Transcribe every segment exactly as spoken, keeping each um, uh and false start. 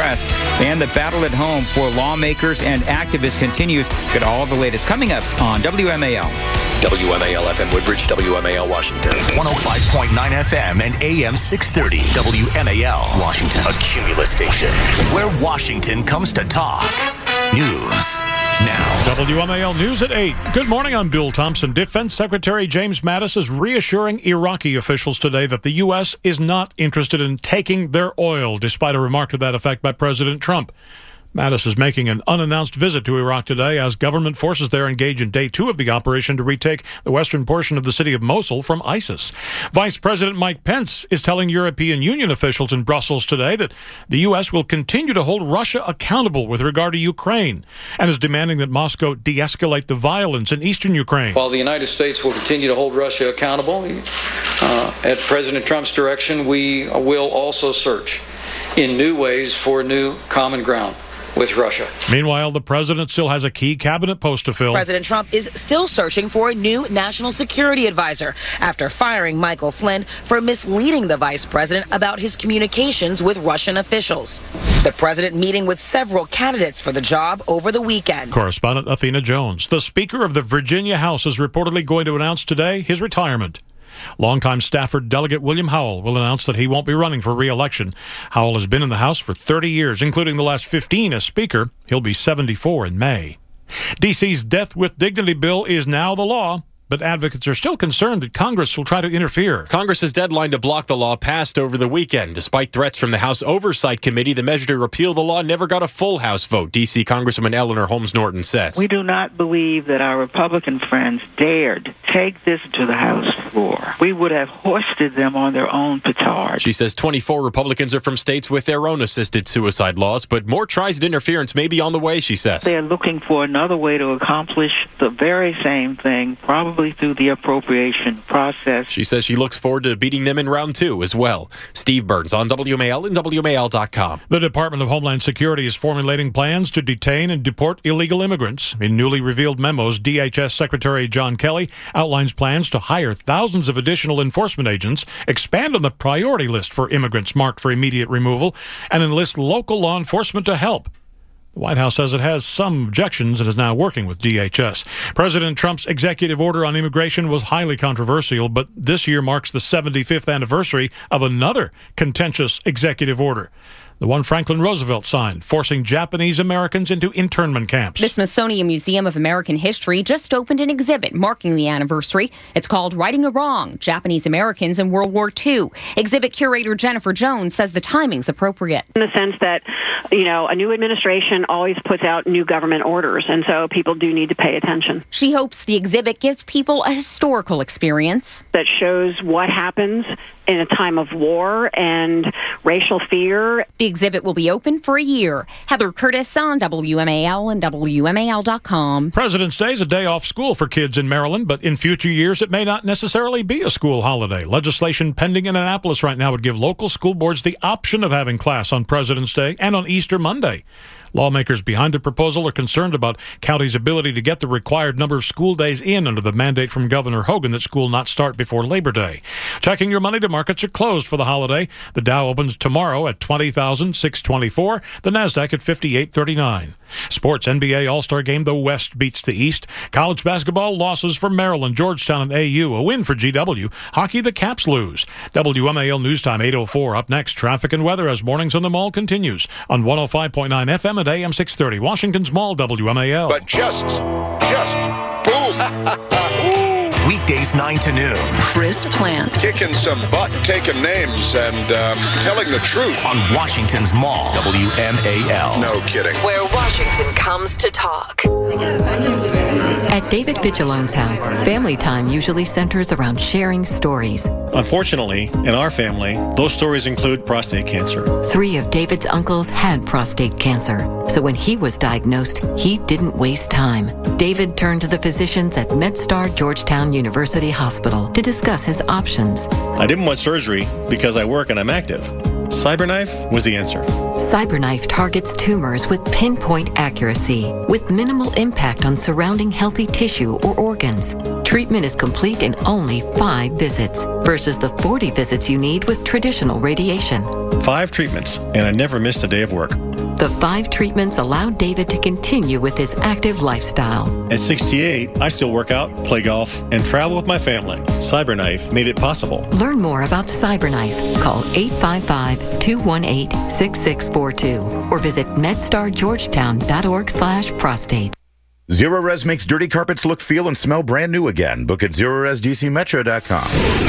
press. And the battle at home for lawmakers and activists continues. Get all the latest coming up on W M A L. W M A L F M Woodbridge, W M A L Washington. one oh five point nine F M and A M six thirty. W M A L Washington. A Cumulus station where Washington comes to talk. News now. W M A L News at eight. Good morning, I'm Bill Thompson. Defense Secretary James Mattis is reassuring Iraqi officials today that the U S is not interested in taking their oil, despite a remark to that effect by President Trump. Mattis is making an unannounced visit to Iraq today as government forces there engage in day two of the operation to retake the western portion of the city of Mosul from ISIS. Vice President Mike Pence is telling European Union officials in Brussels today that the U S will continue to hold Russia accountable with regard to Ukraine and is demanding that Moscow de-escalate the violence in eastern Ukraine. While the United States will continue to hold Russia accountable, uh, at President Trump's direction, we will also search in new ways for new common ground with Russia. Meanwhile, the president still has a key cabinet post to fill. President Trump is still searching for a new national security advisor after firing Michael Flynn for misleading the vice president about his communications with Russian officials. The president meeting with several candidates for the job over the weekend. Correspondent Athena Jones. The Speaker of the Virginia House is reportedly going to announce today his retirement. Longtime Stafford Delegate William Howell will announce that he won't be running for re-election. Howell has been in the House for thirty years, including the last fifteen as Speaker. He'll be seventy-four in May. D C's Death with Dignity bill is now the law, but advocates are still concerned that Congress will try to interfere. Congress's deadline to block the law passed over the weekend. Despite threats from the House Oversight Committee, the measure to repeal the law never got a full House vote, D C Congresswoman Eleanor Holmes Norton says. We do not believe that our Republican friends dared take this to the House floor. We would have hoisted them on their own petard. She says twenty-four Republicans are from states with their own assisted suicide laws, but more tries at interference may be on the way, she says. They are looking for another way to accomplish the very same thing, probably through the appropriation process. She says she looks forward to beating them in round two as well. Steve Burns on W M A L and W M A L dot com. The Department of Homeland Security is formulating plans to detain and deport illegal immigrants. In newly revealed memos, D H S Secretary John Kelly outlines plans to hire thousands of additional enforcement agents, expand on the priority list for immigrants marked for immediate removal, and enlist local law enforcement to help. The White House says it has some objections and is now working with D H S. President Trump's executive order on immigration was highly controversial, but this year marks the seventy-fifth anniversary of another contentious executive order, the one Franklin Roosevelt signed, forcing Japanese Americans into internment camps. The Smithsonian Museum of American History just opened an exhibit marking the anniversary. It's called Righting a Wrong, Japanese Americans in World War Two. Exhibit curator Jennifer Jones says the timing's appropriate. In the sense that, you know, a new administration always puts out new government orders, and so people do need to pay attention. She hopes the exhibit gives people a historical experience that shows what happens in a time of war and racial fear. The exhibit will be open for a year. Heather Curtis on W M A L and W M A L dot com. President's Day is a day off school for kids in Maryland, but in future years it may not necessarily be a school holiday. Legislation pending in Annapolis right now would give local school boards the option of having class on President's Day and on Easter Monday. Lawmakers behind the proposal are concerned about counties' ability to get the required number of school days in under the mandate from Governor Hogan that school not start before Labor Day. Checking your money, the markets are closed for the holiday. The Dow opens tomorrow at twenty thousand six hundred twenty-four, the Nasdaq at fifty-eight thirty-nine. Sports, N B A All-Star Game, the West beats the East. College basketball, losses for Maryland, Georgetown, and A U. A win for G W. Hockey, the Caps lose. W M A L News Time, eight oh four. Up next, traffic and weather as Mornings on the Mall continues on one oh five point nine F M at A M six thirty. Washington's Mall, W M A L. But just, just, boom. Weekdays nine to noon. Chris Plant. Kicking some butt, taking names, and um, telling the truth. On Washington's Mall, W M A L. No kidding. Where Washington comes to talk. At David Vigilon's house, family time usually centers around sharing stories. Unfortunately, in our family, those stories include prostate cancer. Three of David's uncles had prostate cancer, so when he was diagnosed, he didn't waste time. David turned to the physicians at MedStar Georgetown University Hospital to discuss his options. I didn't want surgery because I work and I'm active. CyberKnife was the answer. CyberKnife targets tumors with pinpoint accuracy, with minimal impact on surrounding healthy tissue or organs. Treatment is complete in only five visits versus the forty visits you need with traditional radiation. Five treatments, and I never missed a day of work. The five treatments allowed David to continue with his active lifestyle. At sixty-eight, I still work out, play golf, and travel with my family. CyberKnife made it possible. Learn more about CyberKnife. Call eight five five, two one eight, six six four two or visit medstargeorgetown.org slash prostate. Zerorez makes dirty carpets look, feel, and smell brand new again. Book at zerorez d c metro dot com.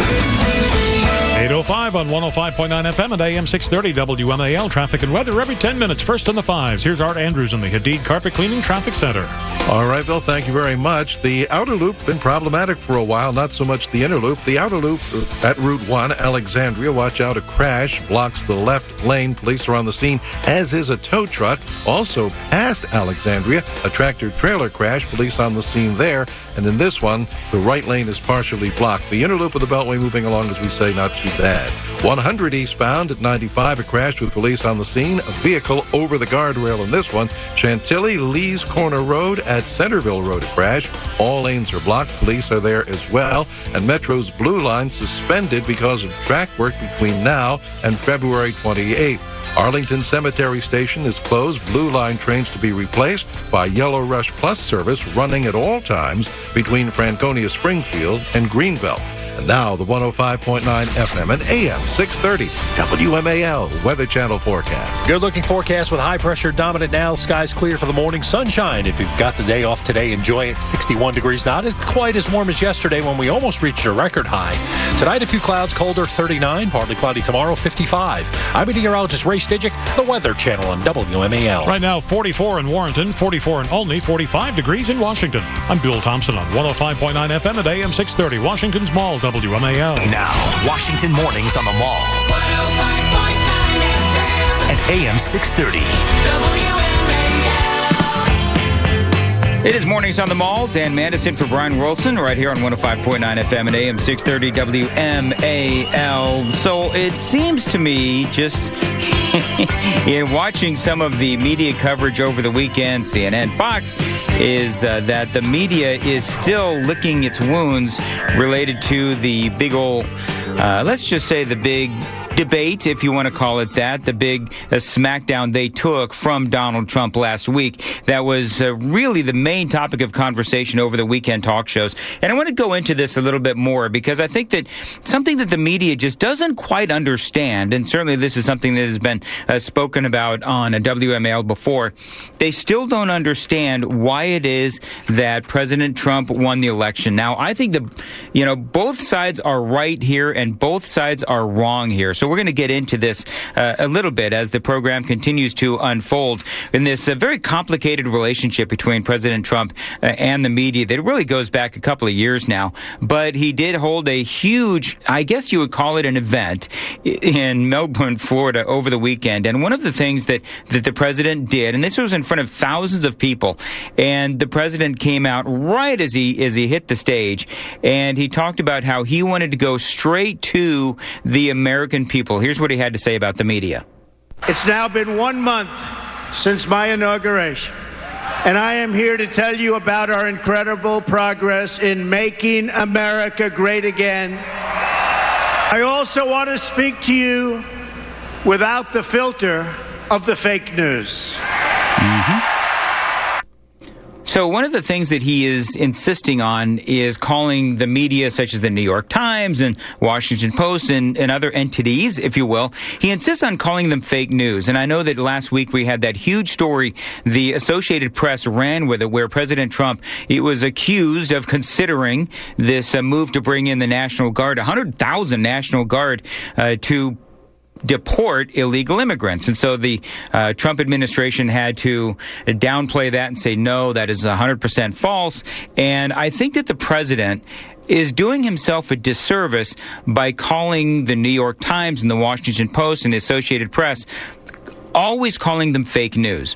eight oh five on one oh five point nine F M and A M six thirty W M A L. Traffic and weather every ten minutes. First in the fives. Here's Art Andrews in the Hadid Carpet Cleaning Traffic Center. All right, Bill, thank you very much. The outer loop been problematic for a while, not so much the inner loop. The outer loop at Route one, Alexandria, watch out, a crash blocks the left lane. Police are on the scene, as is a tow truck. Also past Alexandria, a tractor-trailer crash. Police on the scene there. And in this one, the right lane is partially blocked. The inner loop of the Beltway moving along, as we say, not too bad. one hundred eastbound at ninety-five, a crash with police on the scene. A vehicle over the guardrail in this one. Chantilly, Lee's Corner Road at Centerville Road, a crash. All lanes are blocked. Police are there as well. And Metro's Blue Line suspended because of track work between now and February twenty-eighth. Arlington Cemetery Station is closed. Blue Line trains to be replaced by Yellow Rush Plus service running at all times between Franconia Springfield and Greenbelt. And now the one oh five point nine F M and A M six thirty W M A L Weather Channel forecast. Good looking forecast with high pressure dominant now. Skies clear for the morning. Sunshine. If you've got the day off today, enjoy it. sixty-one degrees. Not as quite as warm as yesterday when we almost reached a record high. Tonight, a few clouds, colder, thirty-nine. Partly cloudy tomorrow, fifty-five. I'm meteorologist Ray Stidgick, the Weather Channel on W M A L. Right now, forty-four in Warrenton, forty-four in Olney, forty-five degrees in Washington. I'm Bill Thompson on one oh five point nine F M and A M six thirty, Washington's Mall, W M A L. Now, Washington Mornings on the Mall. one oh five point nine F M and A M six thirty. W M A L. It is Mornings on the Mall. Dan Madison for Brian Wilson right here on one oh five point nine F M and A M six thirty W M A L. So it seems to me, just in watching some of the media coverage over the weekend, C N N, Fox, is uh, that the media is still licking its wounds related to the big old, uh, let's just say the big debate, if you want to call it that, the big uh, smackdown they took from Donald Trump last week. That was uh, really the main topic of conversation over the weekend talk shows. And I want to go into this a little bit more because I think that something that the media just doesn't quite understand, and certainly this is something that has been uh, spoken about on a W M A L before, they still don't understand why it is that President Trump won the election. Now, I think the, you know, both sides are right here and both sides are wrong here. So we're going to get into this uh, a little bit as the program continues to unfold in this uh, very complicated relationship between President Trump uh, and the media that really goes back a couple of years now. But he did hold a huge, I guess you would call it an event in Melbourne, Florida over the weekend. And one of the things that, that the president did, and this was in front of thousands of people, and the president came out right as he as he hit the stage, and he talked about how he wanted to go straight to the American people. Here's what he had to say about the media. It's now been one month since my inauguration, and I am here to tell you about our incredible progress in making America great again. I also want to speak to you without the filter of the fake news. Mm-hmm. So one of the things that he is insisting on is calling the media, such as the New York Times and Washington Post and, and other entities, if you will, he insists on calling them fake news. And I know that last week we had that huge story the Associated Press ran with it, where President Trump he was accused of considering this uh, move to bring in the National Guard, one hundred thousand National Guard uh, to deport illegal immigrants. And so the uh, Trump administration had to downplay that and say, no, that is one hundred percent false. And I think that the president is doing himself a disservice by calling the New York Times and the Washington Post and the Associated Press, always calling them fake news.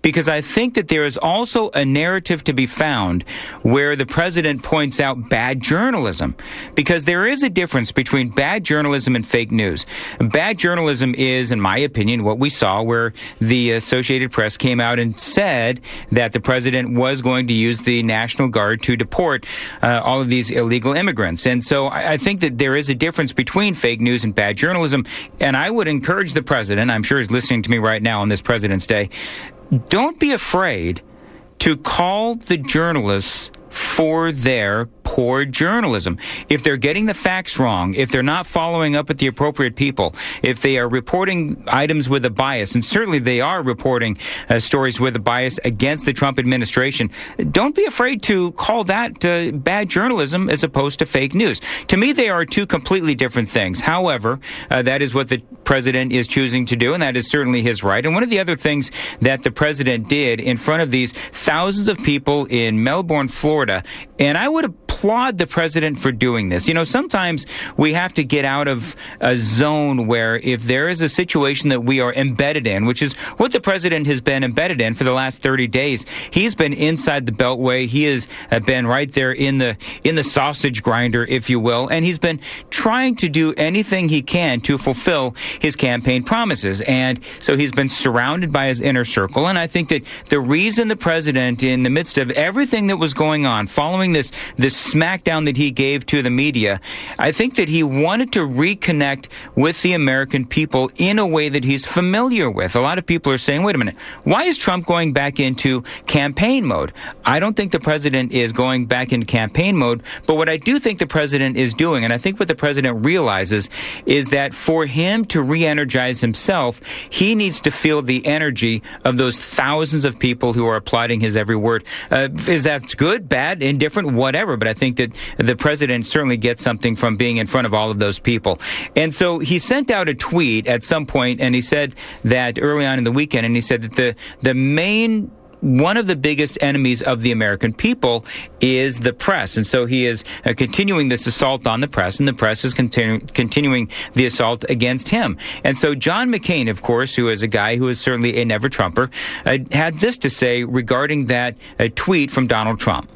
because I think that there is also a narrative to be found where the president points out bad journalism, because there is a difference between bad journalism and fake news. Bad journalism is, in my opinion, what we saw where the Associated Press came out and said that the president was going to use the National Guard to deport uh, all of these illegal immigrants. And so I, I think that there is a difference between fake news and bad journalism. And I would encourage the president, I'm sure he's listening to me right now on this President's Day, don't be afraid to call the journalists for their poor journalism. If they're getting the facts wrong, if they're not following up with the appropriate people, if they are reporting items with a bias, and certainly they are reporting uh, stories with a bias against the Trump administration, don't be afraid to call that uh, bad journalism as opposed to fake news. To me, they are two completely different things. However, uh, that is what the president is choosing to do, and that is certainly his right. And one of the other things that the president did in front of these thousands of people in Melbourne, Florida, and I would applaud the president for doing this. You know, sometimes we have to get out of a zone where if there is a situation that we are embedded in, which is what the president has been embedded in for the last thirty days, he's been inside the Beltway. He has been right there in the in the sausage grinder, if you will, and he's been trying to do anything he can to fulfill his campaign promises. And so he's been surrounded by his inner circle. And I think that the reason the president, in the midst of everything that was going on, following this this smackdown that he gave to the media, I think that he wanted to reconnect with the American people in a way that he's familiar with. A lot of people are saying, wait a minute, why is Trump going back into campaign mode? I don't think the president is going back into campaign mode, but what I do think the president is doing, and I think what the president realizes, is that for him to re-energize himself, he needs to feel the energy of those thousands of people who are applauding his every word. Uh, is that good, bad, indifferent, whatever, but I think that the president certainly gets something from being in front of all of those people. And so he sent out a tweet at some point, and he said that early on in the weekend, and he said that the, the main one of the biggest enemies of the American people is the press. And so he is uh, continuing this assault on the press, and the press is continu- continuing the assault against him. And so John McCain, of course, who is a guy who is certainly a never-Trumper, uh, had this to say regarding that uh, tweet from Donald Trump.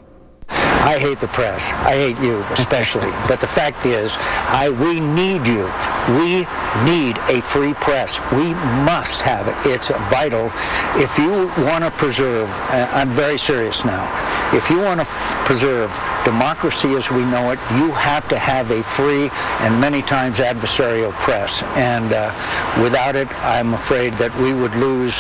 I hate the press. I hate you especially. But the fact is, I we need you. We need a free press. We must have it. It's vital. If you want to preserve, uh, I'm very serious now, if you want to f- preserve democracy as we know it, you have to have a free and many times adversarial press. And uh, without it, I'm afraid that we would lose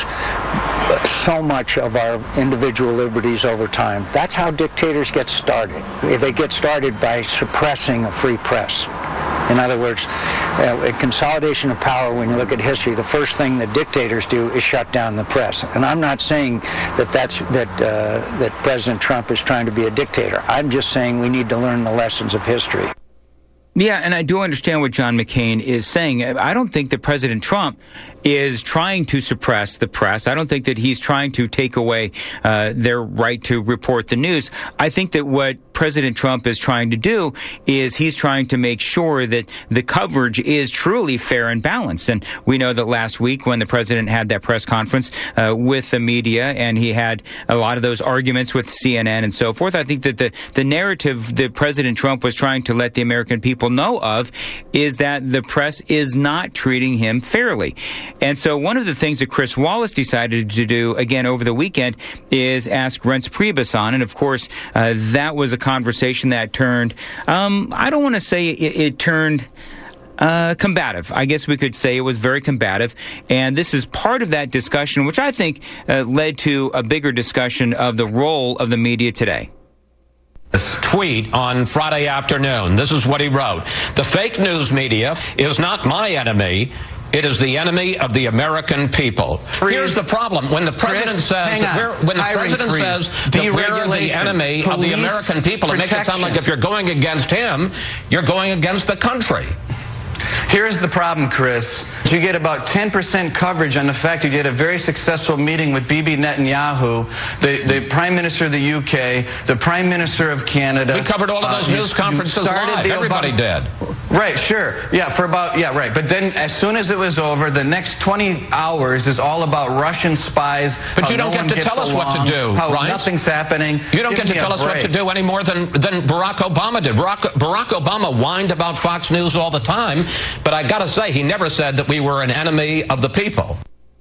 so much of our individual liberties over time. That's how dictators get started. They get started by suppressing a free press. In other words, uh, in consolidation of power, when you look at history, the first thing that dictators do is shut down the press. And I'm not saying that that's that uh, that President Trump is trying to be a dictator. I'm just saying we need to learn the lessons of history. Yeah, and I do understand what John McCain is saying. I don't think that President Trump is trying to suppress the press. I don't think that he's trying to take away uh, their right to report the news. I think that what President Trump is trying to do is he's trying to make sure that the coverage is truly fair and balanced. And we know that last week when the president had that press conference uh, with the media, and he had a lot of those arguments with C N N and so forth, I think that the, the narrative that President Trump was trying to let the American people know of is that the press is not treating him fairly. And so one of the things that Chris Wallace decided to do, again, over the weekend, is ask Reince Priebus on. And, of course, uh, that was a conversation that turned, um, I don't want to say it, it turned uh, combative. I guess we could say it was very combative. And this is part of that discussion, which I think uh, led to a bigger discussion of the role of the media today. This tweet on Friday afternoon. This is what he wrote. The fake news media is not my enemy. It is the enemy of the American people. Freeze. Here's the problem. When the president Chris, says that we're, when the Hiring president freeze. says that we're the enemy of the American people, it makes it sound like if you're going against him, you're going against the country. Here's the problem, Chris. You get about ten percent coverage on the fact you did a very successful meeting with Bibi Netanyahu, the, the Prime Minister of the U K, the Prime Minister of Canada. We covered all of those uh, news you, conferences you live. Everybody Obama- did. Right, sure. Yeah, for about, yeah, right. But then as soon as it was over, the next twenty hours is all about Russian spies. But you don't no get to tell us along, what to do, how right? Nothing's happening. You don't Give get to tell us break. what to do any more than, than Barack Obama did. Barack, Barack Obama whined about Fox News all the time, but I got to say, he never said that we were an enemy of the people.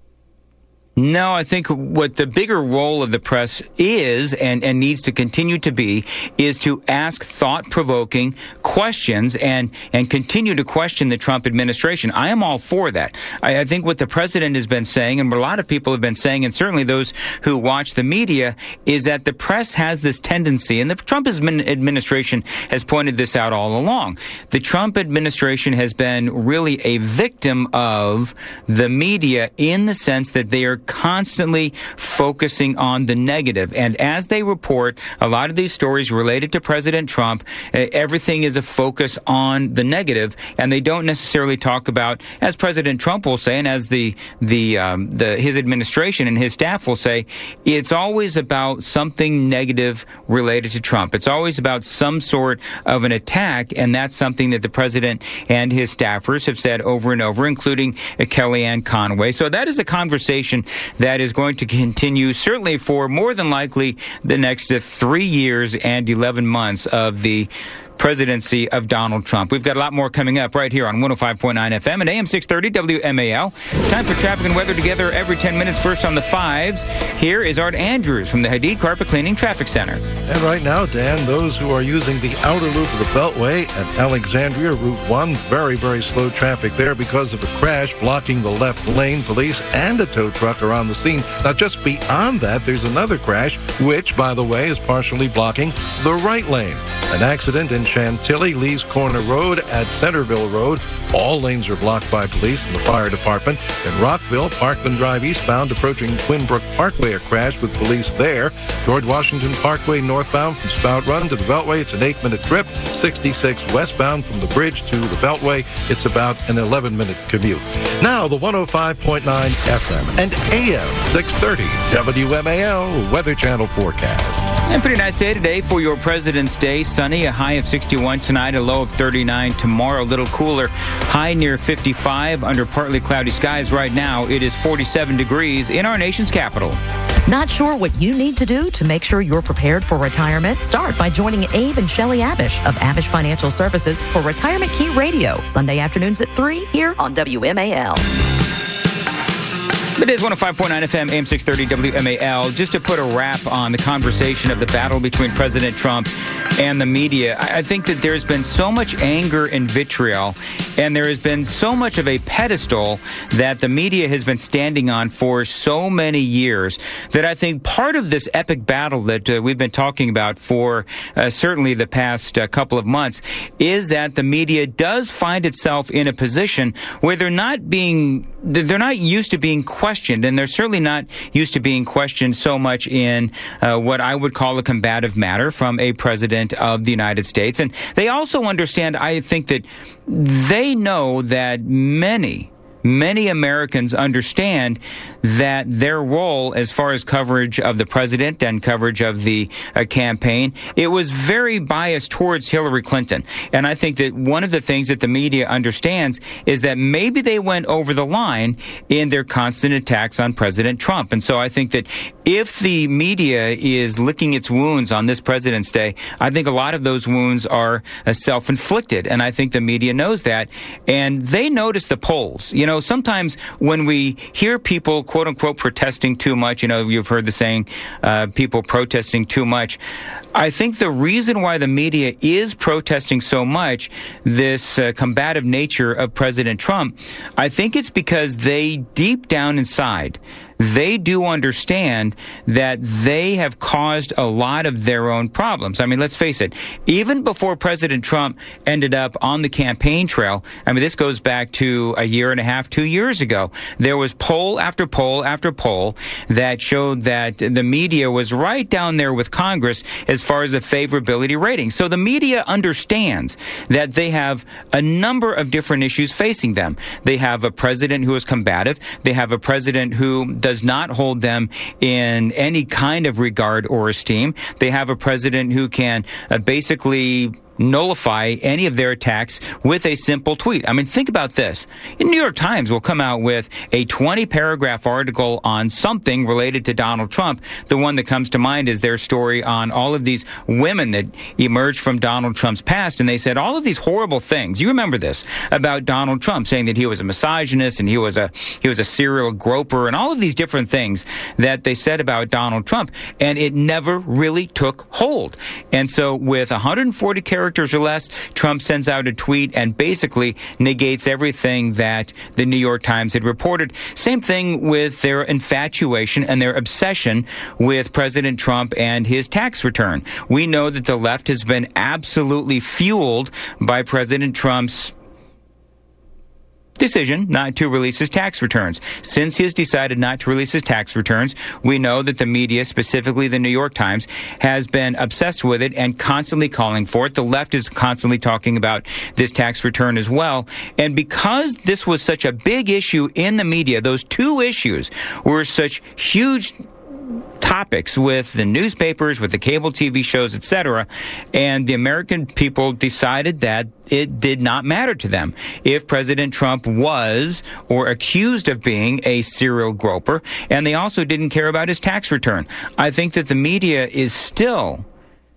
No, I think what the bigger role of the press is and, and needs to continue to be is to ask thought-provoking questions and, and continue to question the Trump administration. I am all for that. I, I think what the president has been saying, and what a lot of people have been saying, and certainly those who watch the media, is that the press has this tendency, and the Trump administration has pointed this out all along. The Trump administration has been really a victim of the media in the sense that they are constantly focusing on the negative. And as they report a lot of these stories related to President Trump, uh, everything is a focus on the negative, and they don't necessarily talk about, as President Trump will say, and as the the um, the his administration and his staff will say, it's always about something negative related to Trump. It's always about some sort of an attack, and that's something that the president and his staffers have said over and over, including uh, Kellyanne Conway. So that is a conversation that is going to continue certainly for more than likely the next uh, three years and eleven months of the presidency of Donald Trump. We've got a lot more coming up right here on one oh five point nine F M and A M six thirty W M A L. Time for traffic and weather together every ten minutes. First on the fives, here is Art Andrews from the Hadid Carpet Cleaning Traffic Center. And right now, Dan, those who are using the outer loop of the Beltway at Alexandria, Route one, very, very slow traffic there because of a crash blocking the left lane. Police and a tow truck are on the scene. Now, just beyond that, there's another crash, which, by the way, is partially blocking the right lane. An accident in Chantilly, Lee's Corner Road at Centerville Road. All lanes are blocked by police and the fire department. In Rockville, Parkland Drive eastbound approaching Twinbrook Parkway, a crash with police there. George Washington Parkway northbound from Spout Run to the Beltway, it's an eight-minute trip. sixty-six westbound from the bridge to the Beltway, it's about an eleven-minute commute. Now, the one oh five point nine F M and A M six thirty W M A L Weather Channel forecast. And pretty nice day today for your President's Day. Sunny, a high of sixty-one tonight, a low of thirty-nine tomorrow. A little cooler, high near fifty-five under partly cloudy skies right now. It is forty-seven degrees in our nation's capital. Not sure what you need to do to make sure you're prepared for retirement? Start by joining Abe and Shelley Abish of Abish Financial Services for Retirement Key Radio, Sunday afternoons at three here on W M A L. It is one oh five point nine F M, A M six thirty W M A L. Just to put a wrap on the conversation of the battle between President Trump and the media, I think that there's been so much anger and vitriol, and there has been so much of a pedestal that the media has been standing on for so many years that I think part of this epic battle that uh, we've been talking about for uh, certainly the past uh, couple of months is that the media does find itself in a position where they're not being, they're not used to being questioned, and they're certainly not used to being questioned so much in uh, what I would call a combative matter from a president of the United States. And they also understand, I think, that they know that many Many Americans understand that their role as far as coverage of the president and coverage of the uh, campaign, it was very biased towards Hillary Clinton. And I think that one of the things that the media understands is that maybe they went over the line in their constant attacks on President Trump. And so I think that if the media is licking its wounds on this President's Day, I think a lot of those wounds are uh, self-inflicted. And I think the media knows that. And they notice the polls. You know, sometimes when we hear people, quote unquote, protesting too much, you know, you've heard the saying, uh, people protesting too much. I think the reason why the media is protesting so much this uh, combative nature of President Trump, I think it's because they deep down inside, they do understand that they have caused a lot of their own problems. I mean, let's face it, even before President Trump ended up on the campaign trail, I mean, this goes back to a year and a half, two years ago, there was poll after poll after poll that showed that the media was right down there with Congress as far as a favorability rating. So the media understands that they have a number of different issues facing them. They have a president who is combative. They have a president who does not hold them in any kind of regard or esteem. They have a president who can uh, basically nullify any of their attacks with a simple tweet. I mean, think about this. The New York Times will come out with a twenty-paragraph article on something related to Donald Trump. The one that comes to mind is their story on all of these women that emerged from Donald Trump's past, and they said all of these horrible things. You remember this about Donald Trump, saying that he was a misogynist and he was a he was a serial groper and all of these different things that they said about Donald Trump, and it never really took hold. And so with one hundred forty characters or less, Trump sends out a tweet and basically negates everything that the New York Times had reported. Same thing with their infatuation and their obsession with President Trump and his tax return. We know that the left has been absolutely fueled by President Trump's decision not to release his tax returns. Since he has decided not to release his tax returns, we know that the media, specifically the New York Times, has been obsessed with it and constantly calling for it. The left is constantly talking about this tax return as well. And because this was such a big issue in the media, those two issues were such huge topics with the newspapers, with the cable T V shows, et cetera, and the American people decided that it did not matter to them if President Trump was or accused of being a serial groper, and they also didn't care about his tax return. I think that the media is still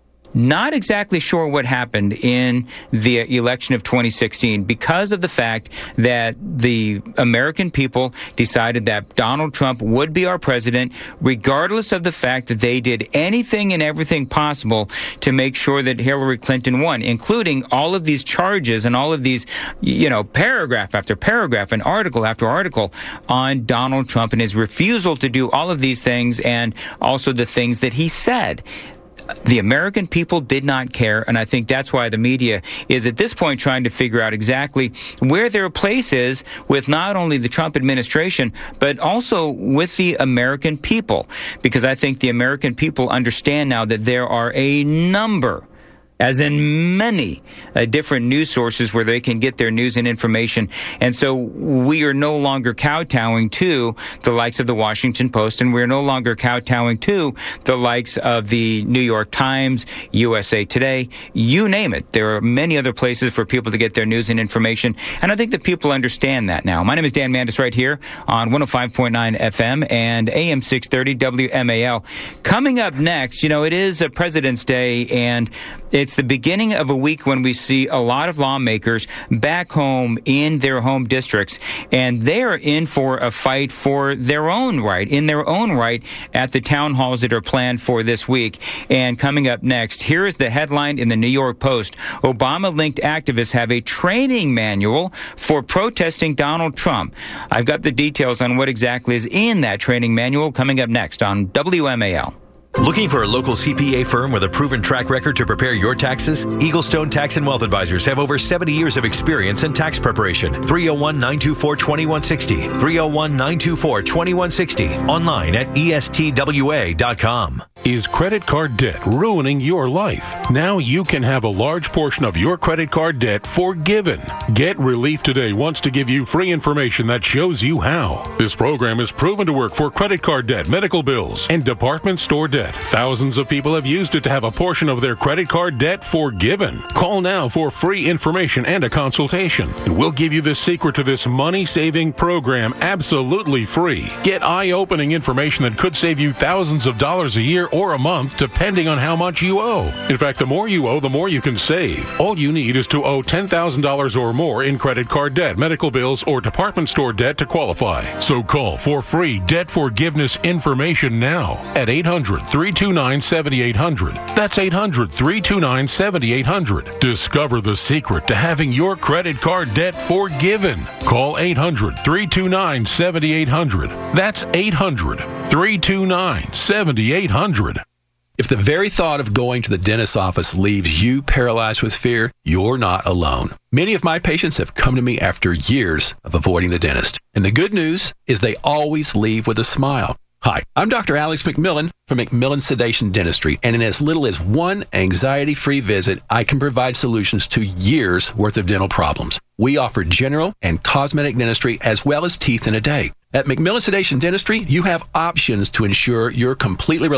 not exactly sure what happened in the election of twenty sixteen because of the fact that the American people decided that Donald Trump would be our president, regardless of the fact that they did anything and everything possible to make sure that Hillary Clinton won, including all of these charges and all of these, you know, paragraph after paragraph and article after article on Donald Trump and his refusal to do all of these things and also the things that he said. The American people did not care, and I think that's why the media is at this point trying to figure out exactly where their place is with not only the Trump administration, but also with the American people, because I think the American people understand now that there are a number, as in many uh, different news sources where they can get their news and information. And so we are no longer kowtowing to the likes of the Washington Post, and we're no longer kowtowing to the likes of the New York Times, U S A Today, you name it. There are many other places for people to get their news and information, and I think that people understand that now. My name is Dan Mandis right here on one oh five point nine F M and A M six thirty W M A L. Coming up next, you know, it is a President's Day, and it's the beginning of a week when we see a lot of lawmakers back home in their home districts, and they are in for a fight for their own right, in their own right, at the town halls that are planned for this week. And coming up next, here is the headline in the New York Post. Obama-linked activists have a training manual for protesting Donald Trump. I've got the details on what exactly is in that training manual coming up next on W M A L. Looking for a local C P A firm with a proven track record to prepare your taxes? Eaglestone Tax and Wealth Advisors have over seventy years of experience in tax preparation. three oh one, nine two four, two one six oh. three oh one, nine two four, two one six oh. Online at E S T W A dot com. Is credit card debt ruining your life? Now you can have a large portion of your credit card debt forgiven. Get Relief Today wants to give you free information that shows you how. This program is proven to work for credit card debt, medical bills, and department store debt. Thousands of people have used it to have a portion of their credit card debt forgiven. Call now for free information and a consultation, and we'll give you the secret to this money-saving program absolutely free. Get eye-opening information that could save you thousands of dollars a year or a month, depending on how much you owe. In fact, the more you owe, the more you can save. All you need is to owe ten thousand dollars or more in credit card debt, medical bills, or department store debt to qualify. So call for free debt forgiveness information now at eight hundred, three two nine, seven eight hundred. That's eight hundred, three two nine, seven eight hundred. Discover the secret to having your credit card debt forgiven. Call eight hundred, three two nine, seven eight hundred. That's eight hundred, three two nine, seven eight hundred. If the very thought of going to the dentist's office leaves you paralyzed with fear, you're not alone. Many of my patients have come to me after years of avoiding the dentist. And the good news is they always leave with a smile. Hi, I'm Doctor Alex McMillan from McMillan Sedation Dentistry, and in as little as one anxiety-free visit, I can provide solutions to years' worth of dental problems. We offer general and cosmetic dentistry as well as teeth in a day. At McMillan Sedation Dentistry, you have options to ensure you're completely relaxed.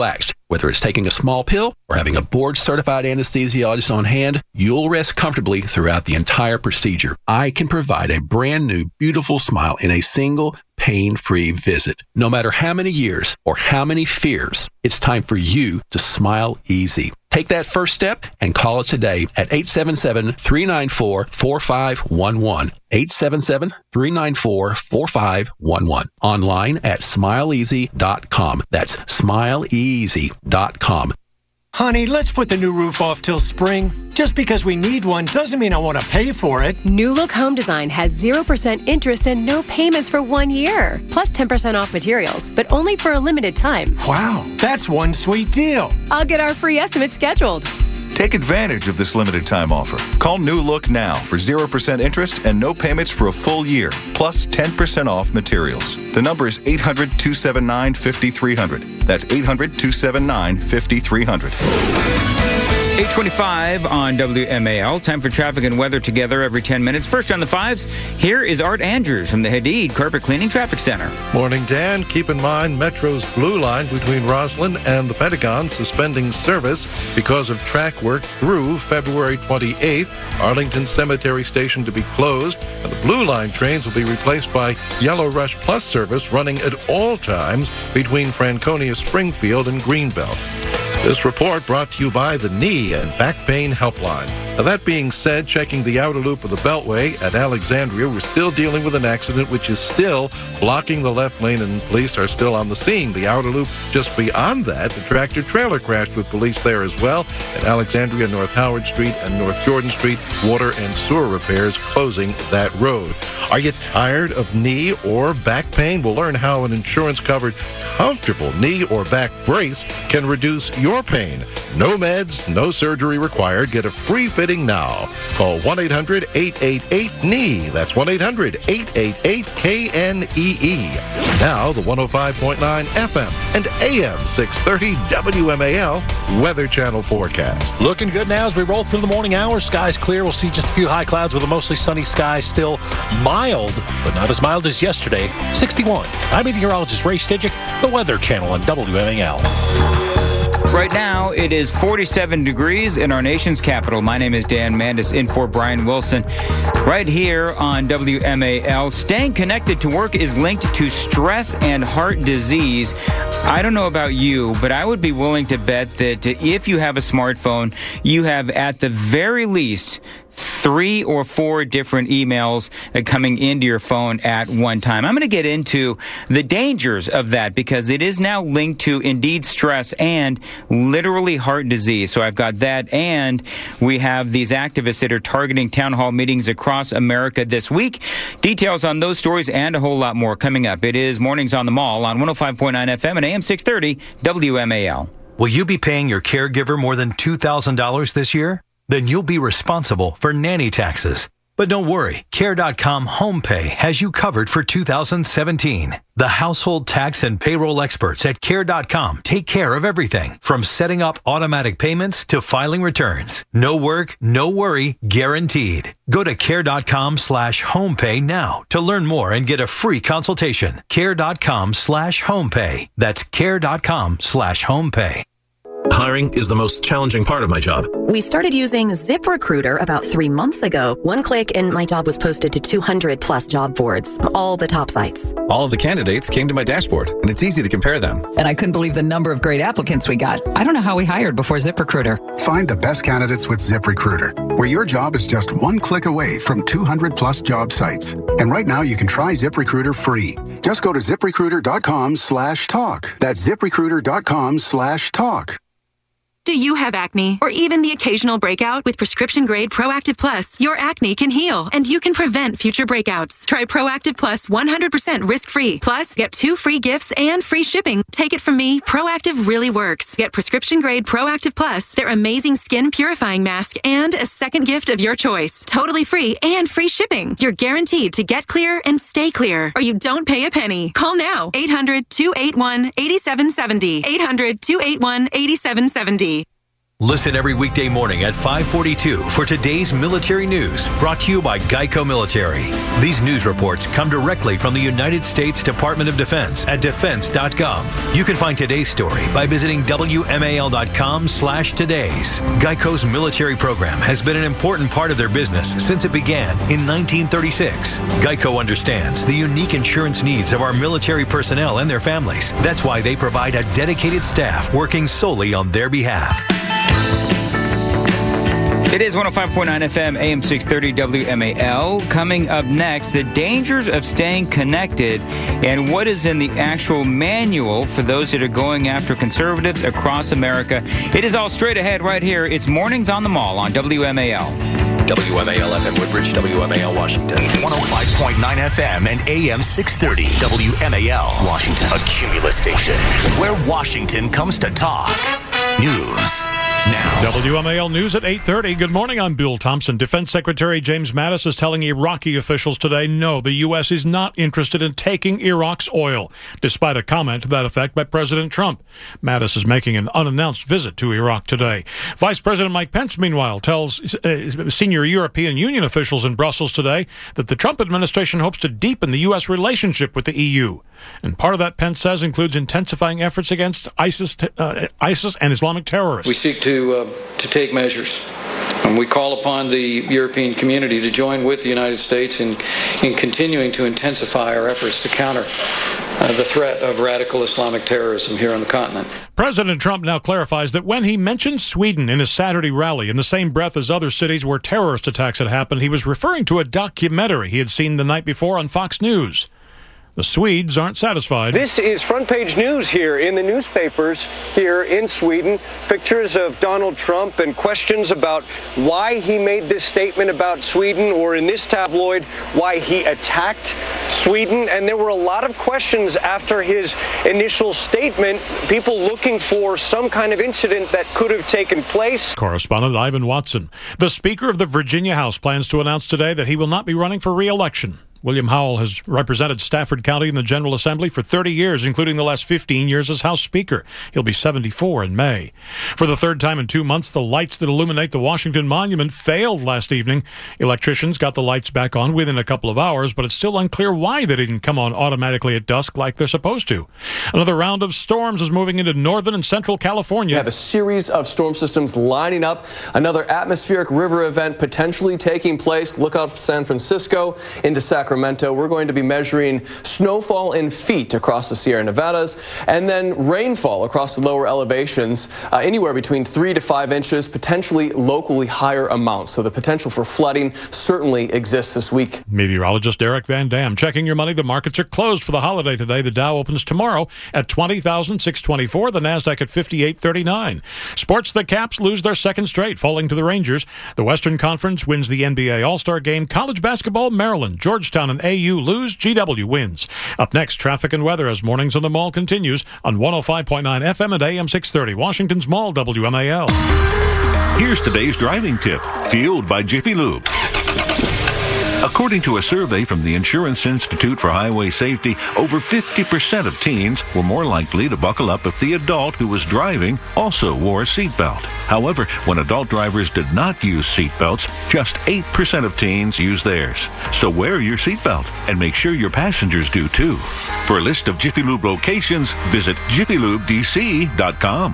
Whether it's taking a small pill or having a board-certified anesthesiologist on hand, you'll rest comfortably throughout the entire procedure. I can provide a brand new, beautiful smile in a single, pain-free visit. No matter how many years or how many fears, it's time for you to smile easy. Take that first step and call us today at eight seven seven, three nine four, four five one one. eight seven seven, three nine four, four five one one. Online at smile easy dot com. That's smile easy dot com. Honey, let's put the new roof off till spring. Just because we need one doesn't mean I want to pay for it. New Look Home Design has zero percent interest and no payments for one year. Plus ten percent off materials, but only for a limited time. Wow, that's one sweet deal. I'll get our free estimate scheduled. Take advantage of this limited time offer. Call New Look now for zero percent interest and no payments for a full year, plus ten percent off materials. The number is eight hundred, two seven nine, five three zero zero. That's eight hundred, two seven nine, five three zero zero. eight twenty-five on W M A L. Time for traffic and weather together every ten minutes. First on the fives, here is Art Andrews from the Hadid Carpet Cleaning Traffic Center. Morning, Dan. Keep in mind Metro's Blue Line between Roslyn and the Pentagon suspending service because of track work through February twenty-eighth. Arlington Cemetery Station to be closed, and the Blue Line trains will be replaced by Yellow Rush Plus service running at all times between Franconia, Springfield, and Greenbelt. This report brought to you by the Knee and Back Pain Helpline. Now, that being said, checking the outer loop of the Beltway at Alexandria, we're still dealing with an accident which is still blocking the left lane, and police are still on the scene. The outer loop just beyond that, the tractor-trailer crashed with police there as well. At Alexandria, North Howard Street and North Jordan Street, water and sewer repairs closing that road. Are you tired of knee or back pain? We'll learn how an insurance-covered, comfortable knee or back brace can reduce your pain. No meds, no surgery required. Get a free fitting now. Call one eight hundred, eight eight eight, K N E E. That's one eight hundred, eight eight eight, K N E E. Now the one oh five point nine F M and A M six thirty W M A L Weather Channel forecast. Looking good now as we roll through the morning hours. Skies clear. We'll see just a few high clouds with a mostly sunny sky. Still mild, but not as mild as yesterday. sixty-one. I'm meteorologist Ray Stidgick, the Weather Channel on W M A L. Right now, it is forty-seven degrees in our nation's capital. My name is Dan Mandis, in for Brian Wilson. Right here on W M A L, staying connected to work is linked to stress and heart disease. I don't know about you, but I would be willing to bet that if you have a smartphone, you have at the very least three or four different emails uh, coming into your phone at one time. I'm going to get into the dangers of that because it is now linked to indeed stress and literally heart disease. So I've got that, and we have these activists that are targeting town hall meetings across America this week. Details on those stories and a whole lot more coming up. It is Mornings on the Mall on one oh five point nine F M and A M six thirty W M A L. Will you be paying your caregiver more than two thousand dollars this year? Then you'll be responsible for nanny taxes. But don't worry, Care dot com HomePay has you covered for two thousand seventeen. The household tax and payroll experts at Care dot com take care of everything from setting up automatic payments to filing returns. No work, no worry, guaranteed. Go to Care dot com slash HomePay now to learn more and get a free consultation. Care dot com slash HomePay. That's Care dot com slash HomePay. Hiring is the most challenging part of my job. We started using ZipRecruiter about three months ago. One click and my job was posted to two hundred plus job boards, all the top sites. All of the candidates came to my dashboard, and it's easy to compare them. And I couldn't believe the number of great applicants we got. I don't know how we hired before ZipRecruiter. Find the best candidates with ZipRecruiter, where your job is just one click away from two hundred plus job sites. And right now you can try ZipRecruiter free. Just go to ZipRecruiter.com slash talk. That's ZipRecruiter.com slash talk. Do you have acne or even the occasional breakout? With prescription-grade Proactive Plus, your acne can heal and you can prevent future breakouts. Try Proactive Plus one hundred percent risk-free. Plus, get two free gifts and free shipping. Take it from me, Proactive really works. Get prescription-grade Proactive Plus, their amazing skin purifying mask, and a second gift of your choice. Totally free and free shipping. You're guaranteed to get clear and stay clear, or you don't pay a penny. Call now, eight hundred, two eight one, eight seven seven zero. eight hundred, two eight one, eight seven seven zero. Listen every weekday morning at five forty-two for today's military news, brought to you by Geico Military. These news reports come directly from the United States Department of Defense at defense dot gov. You can find today's story by visiting W M A L dot com slash today's. Geico's military program has been an important part of their business since it began in nineteen thirty-six. Geico understands the unique insurance needs of our military personnel and their families. That's why they provide a dedicated staff working solely on their behalf. It is one oh five point nine F M, A M six thirty W M A L. Coming up next, the dangers of staying connected and what is in the actual manual for those that are going after conservatives across America. It is all straight ahead right here. It's Mornings on the Mall on W M A L. W M A L F M Woodbridge, W M A L Washington. one oh five point nine F M and A M six thirty W M A L Washington. A Cumulus station where Washington comes to talk. News now. W M A L News at eight thirty. Good morning, I'm Bill Thompson. Defense Secretary James Mattis is telling Iraqi officials today, no, the U S is not interested in taking Iraq's oil, despite a comment to that effect by President Trump. Mattis is making an unannounced visit to Iraq today. Vice President Mike Pence, meanwhile, tells uh, senior European Union officials in Brussels today that the Trump administration hopes to deepen the U S relationship with the E U. And part of that, Pence says, includes intensifying efforts against ISIS, uh, ISIS and Islamic terrorists. We seek to uh, to take measures. And we call upon the European community to join with the United States in, in continuing to intensify our efforts to counter uh, the threat of radical Islamic terrorism here on the continent. President Trump now clarifies that when he mentioned Sweden in his Saturday rally in the same breath as other cities where terrorist attacks had happened, he was referring to a documentary he had seen the night before on Fox News. The Swedes aren't satisfied. This is front page news here in the newspapers here in Sweden. Pictures of Donald Trump and questions about why he made this statement about Sweden, or in this tabloid, why he attacked Sweden. And there were a lot of questions after his initial statement, people looking for some kind of incident that could have taken place. Correspondent Ivan Watson. The Speaker of the Virginia House plans to announce today that he will not be running for re-election. William Howell has represented Stafford County in the General Assembly for thirty years, including the last fifteen years as House Speaker. He'll be seventy-four in May. For the third time in two months, the lights that illuminate the Washington Monument failed last evening. Electricians got the lights back on within a couple of hours, but it's still unclear why they didn't come on automatically at dusk like they're supposed to. Another round of storms is moving into northern and central California. We have a series of storm systems lining up. Another atmospheric river event potentially taking place. Look out for San Francisco into Sacramento. Sacramento. We're going to be measuring snowfall in feet across the Sierra Nevadas, and then rainfall across the lower elevations, uh, anywhere between three to five inches, potentially locally higher amounts. So the potential for flooding certainly exists this week. Meteorologist Eric Van Dam checking your money. The markets are closed for the holiday today. The Dow opens tomorrow at twenty thousand six hundred twenty-four. The Nasdaq at fifty-eight thirty-nine. Sports, the Caps lose their second straight, falling to the Rangers. The Western Conference wins the N B A All-Star Game. College basketball, Maryland, Georgetown, and A U lose. G W wins. Up next, traffic and weather as Mornings on the Mall continues on one oh five point nine F M and A M six thirty. Washington's Mall, W M A L. Here's today's driving tip, fueled by Jiffy Lube. According to a survey from the Insurance Institute for Highway Safety, over fifty percent of teens were more likely to buckle up if the adult who was driving also wore a seatbelt. However, when adult drivers did not use seatbelts, just eight percent of teens used theirs. So wear your seatbelt and make sure your passengers do too. For a list of Jiffy Lube locations, visit jiffy lube d c dot com.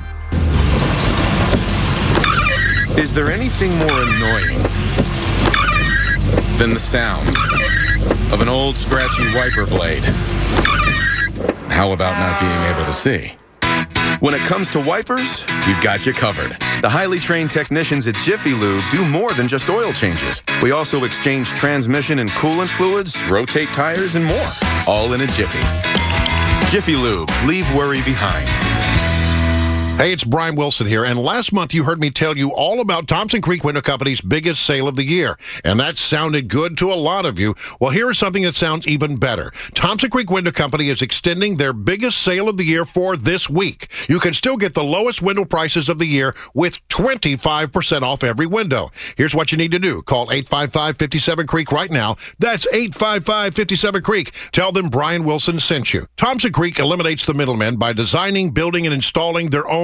Is there anything more annoying than the sound of an old scratchy wiper blade? How about not being able to see? When it comes to wipers, we've got you covered. The highly trained technicians at Jiffy Lube do more than just oil changes. We also exchange transmission and coolant fluids, rotate tires, and more, all in a jiffy. Jiffy Lube, leave worry behind. Hey, it's Brian Wilson here, and last month you heard me tell you all about Thompson Creek Window Company's biggest sale of the year, and that sounded good to a lot of you. Well, here is something that sounds even better. Thompson Creek Window Company is extending their biggest sale of the year for this week. You can still get the lowest window prices of the year with twenty-five percent off every window. Here's what you need to do. Call eight five five, five seven, creek right now. That's eight five five, five seven, creek. Tell them Brian Wilson sent you. Thompson Creek eliminates the middlemen by designing, building, and installing their own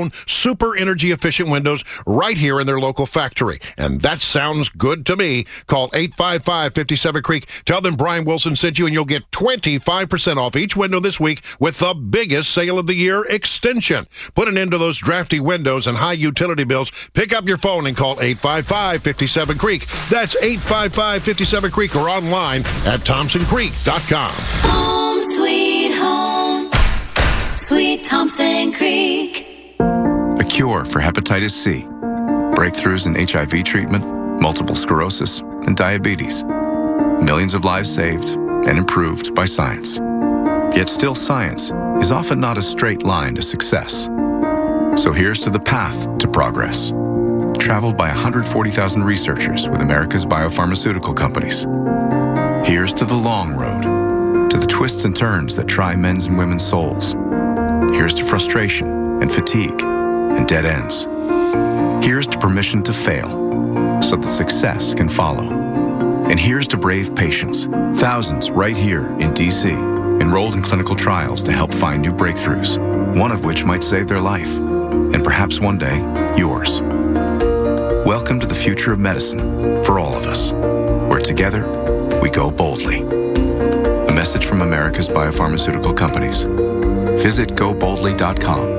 own super energy efficient windows right here in their local factory. And that sounds good to me. Call eight five five, five seven Creek. Tell them Brian Wilson sent you, and you'll get twenty-five percent off each window this week with the biggest sale of the year extension. Put an end to those drafty windows and high utility bills. Pick up your phone and call eight five five, five seven Creek. That's eight five five, five seven Creek, or online at thompson creek dot com. Home sweet home, sweet Thompson Creek. A cure for hepatitis C, breakthroughs in H I V treatment, multiple sclerosis, and diabetes. Millions of lives saved and improved by science. Yet still, science is often not a straight line to success. So here's to the path to progress, traveled by one hundred forty thousand researchers with America's biopharmaceutical companies. Here's to the long road, to the twists and turns that try men's and women's souls. Here's to frustration and fatigue and dead ends. Here's to permission to fail, so that success can follow. And here's to brave patients, thousands right here in D C, enrolled in clinical trials to help find new breakthroughs, one of which might save their life, and perhaps one day, yours. Welcome to the future of medicine for all of us, where together we go boldly. A message from America's biopharmaceutical companies. Visit go boldly dot com.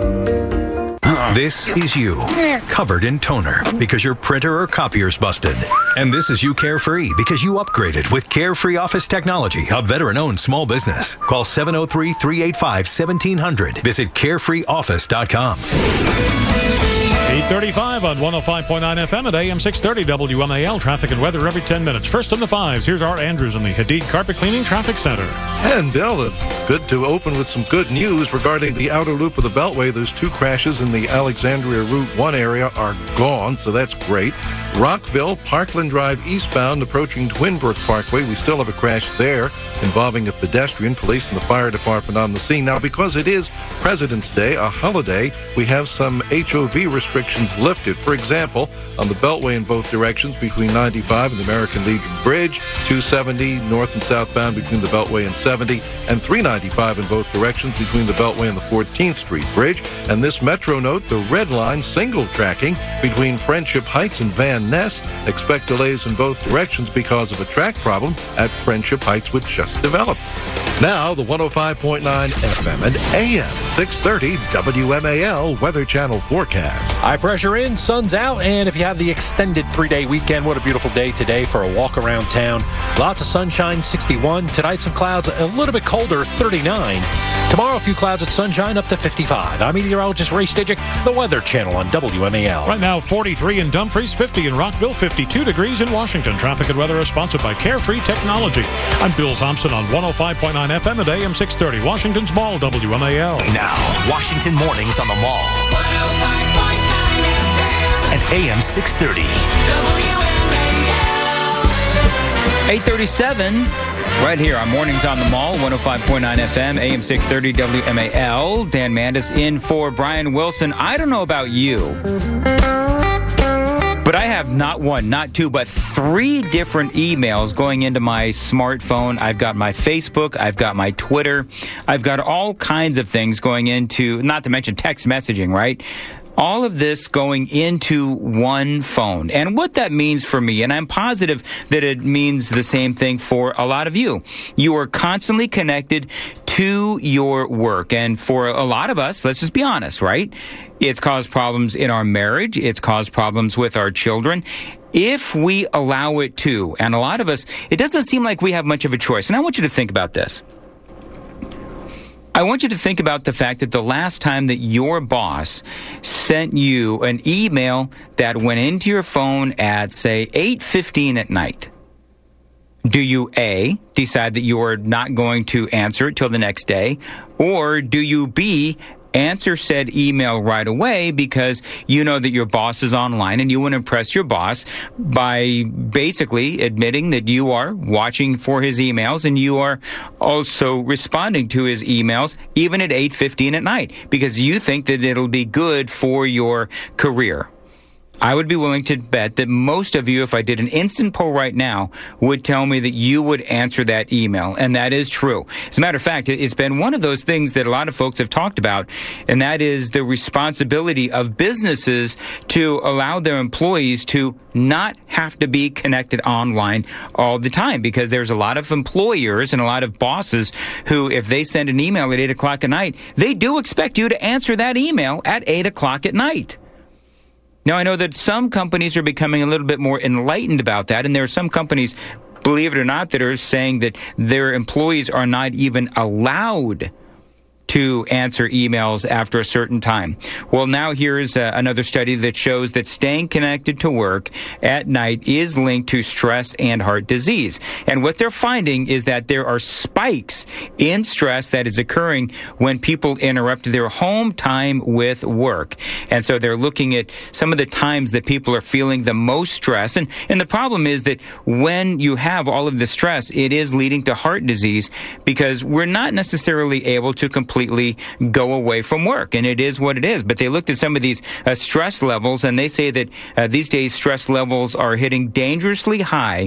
This is you, covered in toner because your printer or copier's busted. And this is you carefree because you upgraded with Carefree Office Technology, a veteran-owned small business. Call seven oh three, three eight five, one seven zero zero. Visit carefree office dot com. eight thirty-five on one oh five point nine F M at A M six thirty W M A L. Traffic and weather every ten minutes. First on the fives, here's Art Andrews in the Hadid Carpet Cleaning Traffic Center. And Bill, it's good to open with some good news regarding the outer loop of the Beltway. Those two crashes in the Alexandria Route one area are gone, so that's great. Rockville, Parkland Drive eastbound, approaching Twinbrook Parkway. We still have a crash there involving a pedestrian. Police and the fire department on the scene. Now, because it is President's Day, a holiday, we have some H O V restrictions lifted. For example, on the Beltway in both directions between ninety-five and the American Legion Bridge, two seventy north and southbound between the Beltway and seventy, and three ninety-five in both directions between the Beltway and the fourteenth Street Bridge. And this Metro note, the red line single tracking between Friendship Heights and Van Ness. Expect delays in both directions because of a track problem at Friendship Heights, which just developed. Now, the one oh five point nine F M and A M six thirty W M A L Weather Channel forecast. High pressure in, sun's out, and if you have the extended three-day weekend, what a beautiful day today for a walk around town. Lots of sunshine, sixty-one. Tonight, some clouds, a little bit colder, thirty-nine. Tomorrow, a few clouds at sunshine, up to fifty-five. I'm meteorologist Ray Stidgick, the Weather Channel on W M A L. Right now, forty-three in Dumfries, fifty in Rockville, fifty-two degrees in Washington. Traffic and weather is sponsored by Carefree Technology. I'm Bill Thompson on one oh five point nine F M at A M six thirty. Washington's Mall, W M A L. Now, Washington Mornings on the Mall. one oh five point nine F M. And A M six thirty. W M A L. eight thirty-seven, right here on Mornings on the Mall, one oh five point nine F M, A M six thirty W M A L. Dan Mandis in for Brian Wilson. I don't know about you, but I have not one, not two, but three different emails going into my smartphone. I've got my Facebook, I've got my Twitter, I've got all kinds of things going into, not to mention text messaging, right? All of this going into one phone. And what that means for me, and I'm positive that it means the same thing for a lot of you. You are constantly connected to your work. And for a lot of us, let's just be honest, right? It's caused problems in our marriage. It's caused problems with our children. If we allow it to, and a lot of us, it doesn't seem like we have much of a choice. And I want you to think about this. I want you to think about the fact that the last time that your boss sent you an email that went into your phone at, say, eight fifteen at night, do you, A, decide that you're not going to answer it till the next day, or do you, B, answer said email right away because you know that your boss is online and you want to impress your boss by basically admitting that you are watching for his emails and you are also responding to his emails even at eight fifteen at night because you think that it'll be good for your career. I would be willing to bet that most of you, if I did an instant poll right now, would tell me that you would answer that email. And that is true. As a matter of fact, it's been one of those things that a lot of folks have talked about, and that is the responsibility of businesses to allow their employees to not have to be connected online all the time, because there's a lot of employers and a lot of bosses who, if they send an email at eight o'clock at night, they do expect you to answer that email at eight o'clock at night. Now, I know that some companies are becoming a little bit more enlightened about that, and there are some companies, believe it or not, that are saying that their employees are not even allowed to answer emails after a certain time. Well, now here's uh, another study that shows that staying connected to work at night is linked to stress and heart disease. And what they're finding is that there are spikes in stress that is occurring when people interrupt their home time with work. And so they're looking at some of the times that people are feeling the most stress. And, and the problem is that when you have all of the stress, it is leading to heart disease, because we're not necessarily able to complete go away from work, and it is what it is. But they looked at some of these uh, stress levels, and they say that uh, these days stress levels are hitting dangerously high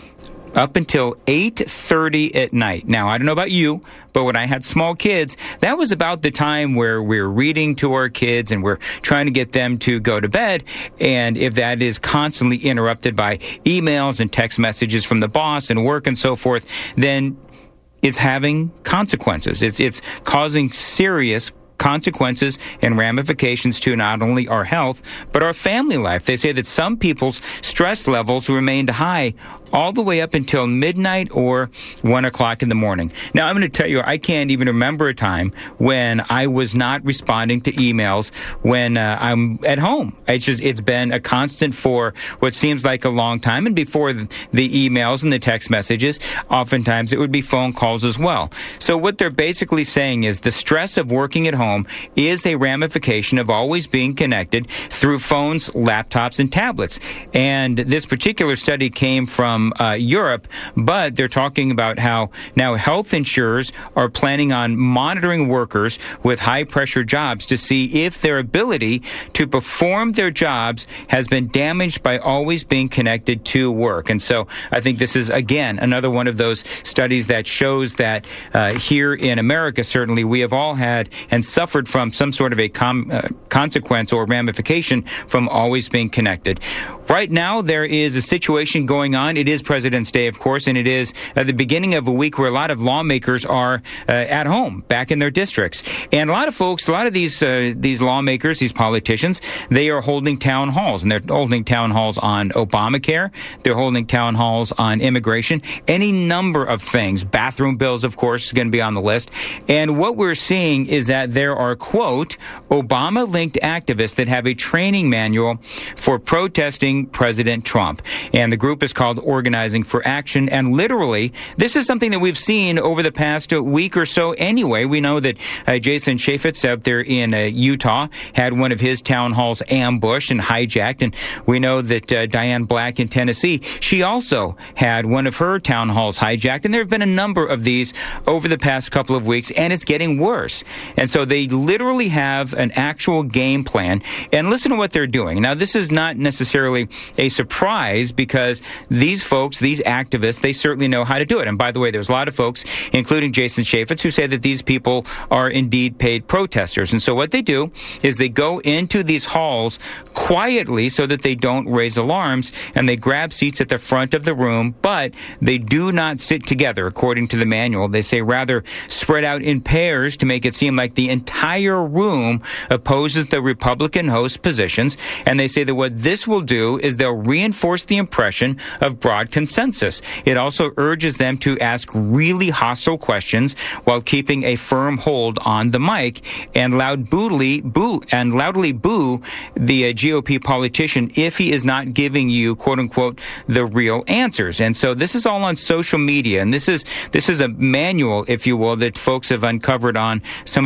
up until eight thirty at night. Now, I don't know about you, but when I had small kids, that was about the time where we're reading to our kids and we're trying to get them to go to bed. And if that is constantly interrupted by emails and text messages from the boss and work and so forth, then it's having consequences. It's it's causing serious consequences and ramifications to not only our health, but our family life. They say that some people's stress levels remained high all the way up until midnight or one o'clock in the morning. Now, I'm going to tell you, I can't even remember a time when I was not responding to emails when uh, I'm at home. It's just, it's been a constant for what seems like a long time. And before the, the emails and the text messages, oftentimes it would be phone calls as well. So what they're basically saying is the stress of working at home is a ramification of always being connected through phones, laptops, and tablets. And this particular study came from uh, Europe, but they're talking about how now health insurers are planning on monitoring workers with high-pressure jobs to see if their ability to perform their jobs has been damaged by always being connected to work. And so I think this is, again, another one of those studies that shows that uh, here in America, certainly, we have all had and suffered from some sort of a com- uh, consequence or ramification from always being connected. Right now, there is a situation going on. It is President's Day, of course, and it is at the beginning of a week where a lot of lawmakers are uh, at home, back in their districts. And a lot of folks, a lot of these uh, these lawmakers, these politicians, they are holding town halls, and they're holding town halls on Obamacare. They're holding town halls on immigration, any number of things. Bathroom bills, of course, is going to be on the list. And what we're seeing is that there are, quote, Obama-linked activists that have a training manual for protesting President Trump. And the group is called Organizing for Action. And literally, this is something that we've seen over the past week or so anyway. We know that uh, Jason Chaffetz out there in uh, Utah had one of his town halls ambushed and hijacked. And we know that uh, Diane Black in Tennessee, she also had one of her town halls hijacked. And there have been a number of these over the past couple of weeks, and it's getting worse. And so they literally have an actual game plan. And listen to what they're doing. Now, this is not necessarily a surprise, because these folks, these activists, they certainly know how to do it. And by the way, there's a lot of folks, including Jason Chaffetz, who say that these people are indeed paid protesters. And so what they do is they go into these halls quietly so that they don't raise alarms, and they grab seats at the front of the room, but they do not sit together, according to the manual. They say rather spread out in pairs to make it seem like the entire room opposes the Republican host positions. And they say that what this will do is they'll reinforce the impression of broad consensus. It also urges them to ask really hostile questions while keeping a firm hold on the mic, and loud boodly, boo and loudly boo the uh, G O P politician if he is not giving you, quote unquote, the real answers. And so this is all on social media, and this is this is a manual, if you will, that folks have uncovered on some of the social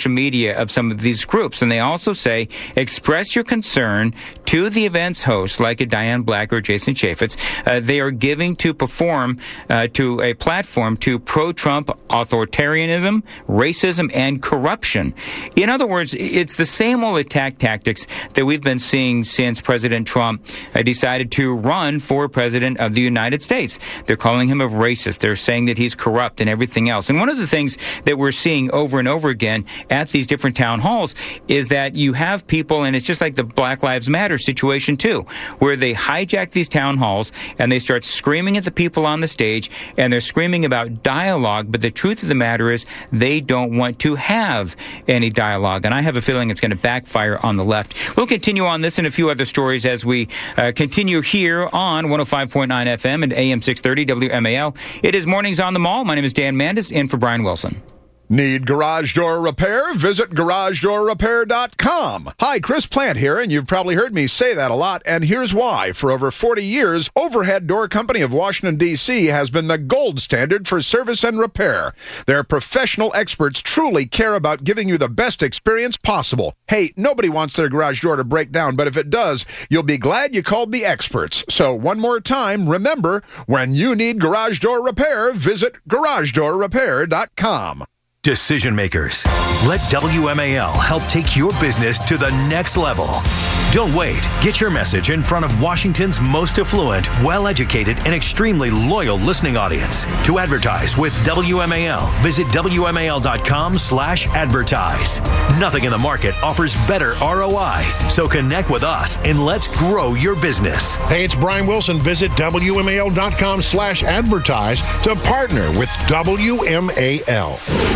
social media of some of these groups. And they also say, express your concern to the event's hosts, like a Diane Black or Jason Chaffetz. Uh, they are giving to perform uh, to a platform to pro-Trump authoritarianism, racism, and corruption. In other words, it's the same old attack tactics that we've been seeing since President Trump uh, decided to run for president of the United States. They're calling him a racist. They're saying that he's corrupt and everything else. And one of the things that we're seeing over and over again at these different town halls is that you have people, and it's just like the Black Lives Matter situation too, where they hijack these town halls and they start screaming at the people on the stage, and they're screaming about dialogue, but the truth of the matter is they don't want to have any dialogue. And I have a feeling it's going to backfire on the left. We'll continue on this and a few other stories as we uh, continue here on one oh five point nine F M and A M six thirty W M A L. It is Mornings on the Mall. My name is Dan Mandis, in for Brian Wilson. Need garage door repair? Visit garage door repair dot com. Hi, Chris Plant here, and you've probably heard me say that a lot, and here's why. For over forty years, Overhead Door Company of Washington, D C has been the gold standard for service and repair. Their professional experts truly care about giving you the best experience possible. Hey, nobody wants their garage door to break down, but if it does, you'll be glad you called the experts. So one more time, remember, when you need garage door repair, visit garage door repair dot com. Decision makers, let W M A L help take your business to the next level. Don't wait. Get your message in front of Washington's most affluent, well-educated, and extremely loyal listening audience. To advertise with W M A L, visit W M A L dot com slash advertise. Nothing in the market offers better R O I. So connect with us and let's grow your business. Hey, it's Brian Wilson. Visit W M A L dot com slash advertise to partner with W M A L.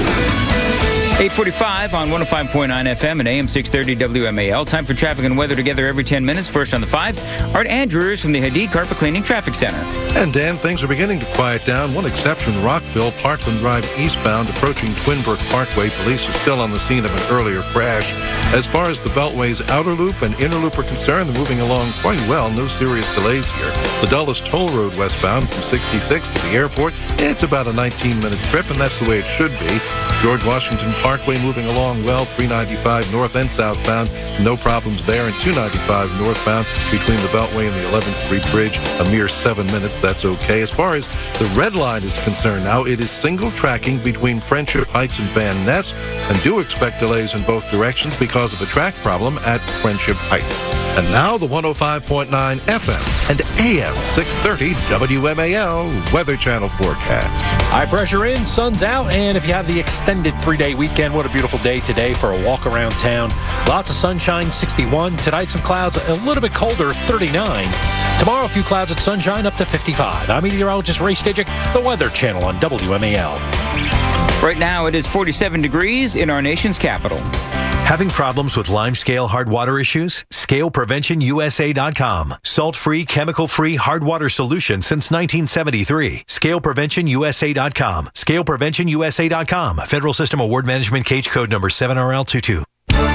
eight forty-five on one oh five point nine F M and A M six thirty W M A L. Time for traffic and weather together every ten minutes. First on the fives, Art Andrews from the Hadid Carpet Cleaning Traffic Center. And Dan, things are beginning to quiet down. One exception, Rockville, Parkland Drive eastbound, approaching Twinbrook Parkway. Police are still on the scene of an earlier crash. As far as the Beltway's outer loop and inner loop are concerned, they're moving along quite well. No serious delays here. The Dulles Toll Road westbound from sixty-six to the airport, it's about a nineteen-minute trip, and that's the way it should be. George Washington Parkway moving along well, three ninety-five north and southbound, no problems there, and two ninety-five northbound between the Beltway and the eleventh Street Bridge, a mere seven minutes, that's okay. As far as the red line is concerned now, it is single tracking between Friendship Heights and Van Ness, and do expect delays in both directions because of a track problem at Friendship Heights. And now the one oh five point nine F M and A M six thirty W M A L Weather Channel forecast. High pressure in, sun's out, and if you have the extended three-day weekend, what a beautiful day today for a walk around town. Lots of sunshine, sixty-one. Tonight, some clouds, a little bit colder, thirty-nine. Tomorrow, a few clouds and sunshine, up to fifty-five. I'm meteorologist Ray Stidgick, the Weather Channel on W M A L. Right now, it is forty-seven degrees in our nation's capital. Having problems with limescale hard water issues? Scale Prevention U S A dot com. Salt-free, chemical-free hard water solution since nineteen seventy-three. Scale Prevention U S A dot com. Scale Prevention U S A dot com. Federal System Award Management Cage Code number seven R L twenty-two.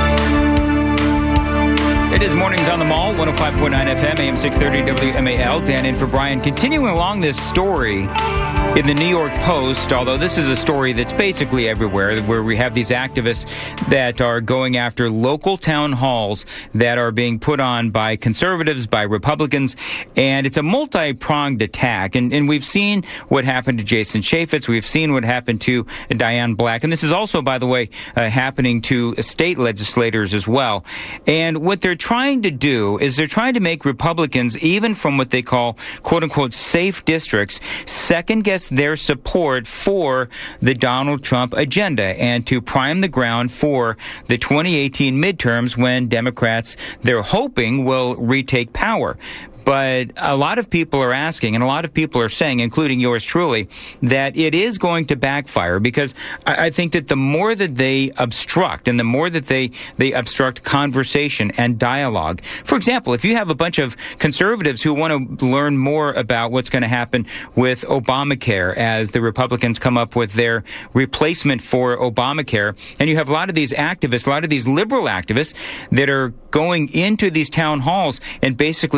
It is Mornings on the Mall, one oh five point nine F M, A M six thirty W M A L. Dan in for Brian. Continuing along this story in the New York Post, although this is a story that's basically everywhere, where we have these activists that are going after local town halls that are being put on by conservatives, by Republicans, and it's a multi-pronged attack. And, and we've seen what happened to Jason Chaffetz. We've seen what happened to Diane Black. And this is also, by the way, uh, happening to state legislators as well. And what they're trying to do is they're trying to make Republicans, even from what they call, quote-unquote, safe districts, second-guess their support for the Donald Trump agenda and to prime the ground for the twenty eighteen midterms when Democrats, they're hoping, will retake power. But a lot of people are asking, and a lot of people are saying, including yours truly, that it is going to backfire, because I, I think that the more that they obstruct and the more that they, they obstruct conversation and dialogue. For example, if you have a bunch of conservatives who want to learn more about what's going to happen with Obamacare as the Republicans come up with their replacement for Obamacare, and you have a lot of these activists, a lot of these liberal activists that are going into these town halls and basically shouting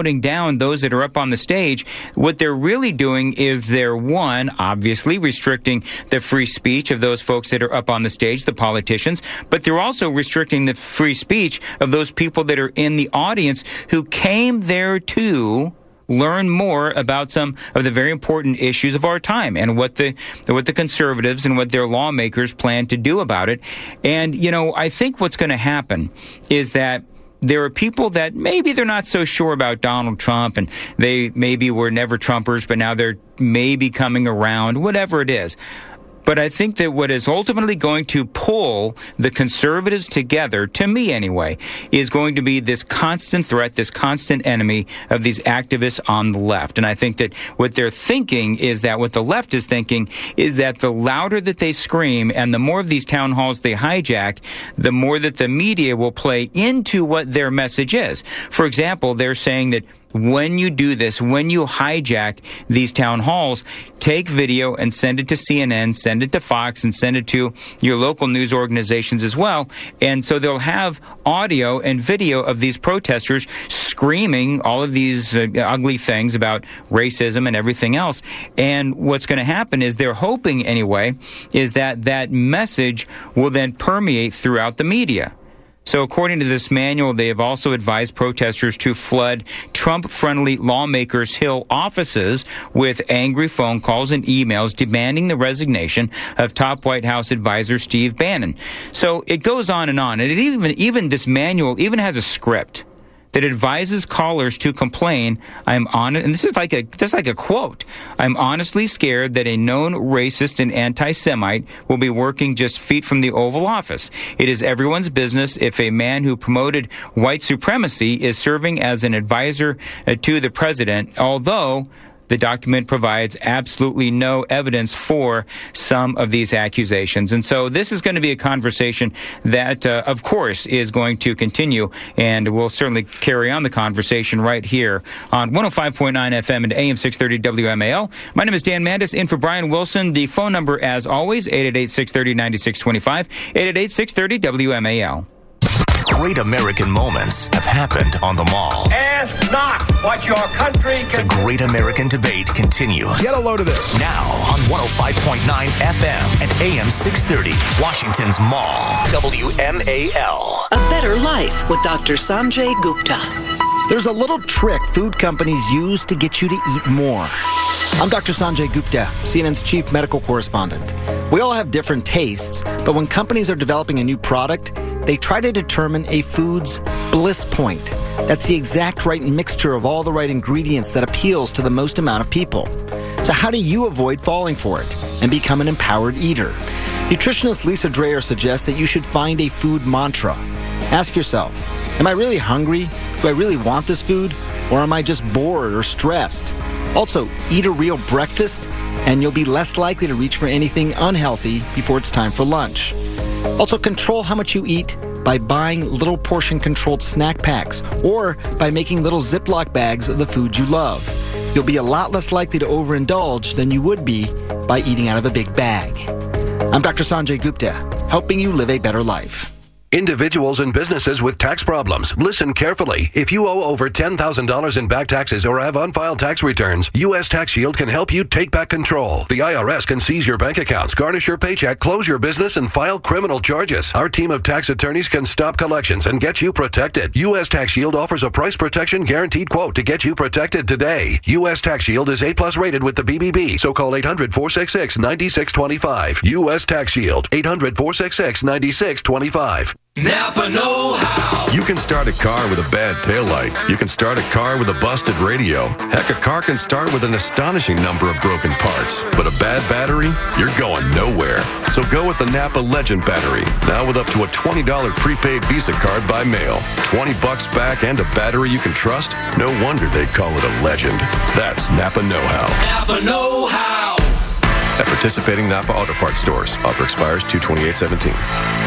shouting down those that are up on the stage, what they're really doing is they're, one, obviously restricting the free speech of those folks that are up on the stage, the politicians, but they're also restricting the free speech of those people that are in the audience who came there to learn more about some of the very important issues of our time and what the what the conservatives and what their lawmakers plan to do about it. And, you know, I think what's going to happen is that there are people that maybe they're not so sure about Donald Trump, and they maybe were never Trumpers, but now they're maybe coming around, whatever it is. But I think that what is ultimately going to pull the conservatives together, to me anyway, is going to be this constant threat, this constant enemy of these activists on the left. And I think that what they're thinking is that what the left is thinking is that the louder that they scream and the more of these town halls they hijack, the more that the media will play into what their message is. For example, they're saying that when you do this, when you hijack these town halls, take video and send it to C N N, send it to Fox, and send it to your local news organizations as well. And so they'll have audio and video of these protesters screaming all of these uh, ugly things about racism and everything else. And what's going to happen is they're hoping anyway, is that that message will then permeate throughout the media. So according to this manual, they have also advised protesters to flood Trump-friendly Lawmakers Hill offices with angry phone calls and emails demanding the resignation of top White House advisor Steve Bannon. So it goes on and on. And it even, even this manual even has a script that advises callers to complain. I'm on it, and this is like a this is like a quote. I'm honestly scared that a known racist and anti-Semite will be working just feet from the Oval Office. It is everyone's business if a man who promoted white supremacy is serving as an advisor uh, to the president, although the document provides absolutely no evidence for some of these accusations. And so this is going to be a conversation that, uh, of course, is going to continue, and we'll certainly carry on the conversation right here on one oh five point nine F M and A M six thirty W M A L. My name is Dan Mandis, in for Brian Wilson. The phone number, as always, eight eight eight, six three zero, nine six two five, eight eight eight, six three zero, W M A L. Great American moments have happened on the Mall. Ask not what your country can The Great American Debate continues. Get a load of this. Now on one oh five point nine F M and A M six thirty, Washington's Mall, W M A L. A Better Life with Doctor Sanjay Gupta. There's a little trick food companies use to get you to eat more. I'm Doctor Sanjay Gupta, C N N's chief medical correspondent. We all have different tastes, but when companies are developing a new product, they try to determine a food's bliss point. That's the exact right mixture of all the right ingredients that appeals to the most amount of people. So how do you avoid falling for it and become an empowered eater? Nutritionist Lisa Dreher suggests that you should find a food mantra. Ask yourself, am I really hungry? Do I really want this food? Or am I just bored or stressed? Also, eat a real breakfast, and you'll be less likely to reach for anything unhealthy before it's time for lunch. Also, control how much you eat by buying little portion-controlled snack packs or by making little Ziploc bags of the food you love. You'll be a lot less likely to overindulge than you would be by eating out of a big bag. I'm Doctor Sanjay Gupta, helping you live a better life. Individuals and businesses with tax problems, listen carefully. If you owe over ten thousand dollars in back taxes or have unfiled tax returns, U S Tax Shield can help you take back control. The I R S can seize your bank accounts, garnish your paycheck, close your business, and file criminal charges. Our team of tax attorneys can stop collections and get you protected. U S Tax Shield offers a price protection guaranteed quote to get you protected today. U S Tax Shield is A plus rated with the B B B, so call eight hundred, four six six, nine six two five. U S Tax Shield, eight hundred, four six six, nine six two five. Napa know-how. You can start a car with a bad taillight. You can start a car with a busted radio. Heck, a car can start with an astonishing number of broken parts. But a bad battery? You're going nowhere. So go with the Napa Legend battery. Now with up to a twenty dollars prepaid Visa card by mail. twenty bucks back and a battery you can trust? No wonder they call it a legend. That's Napa know-how. Napa know-how. At participating Napa Auto Parts stores. Offer expires two twenty-eight seventeen.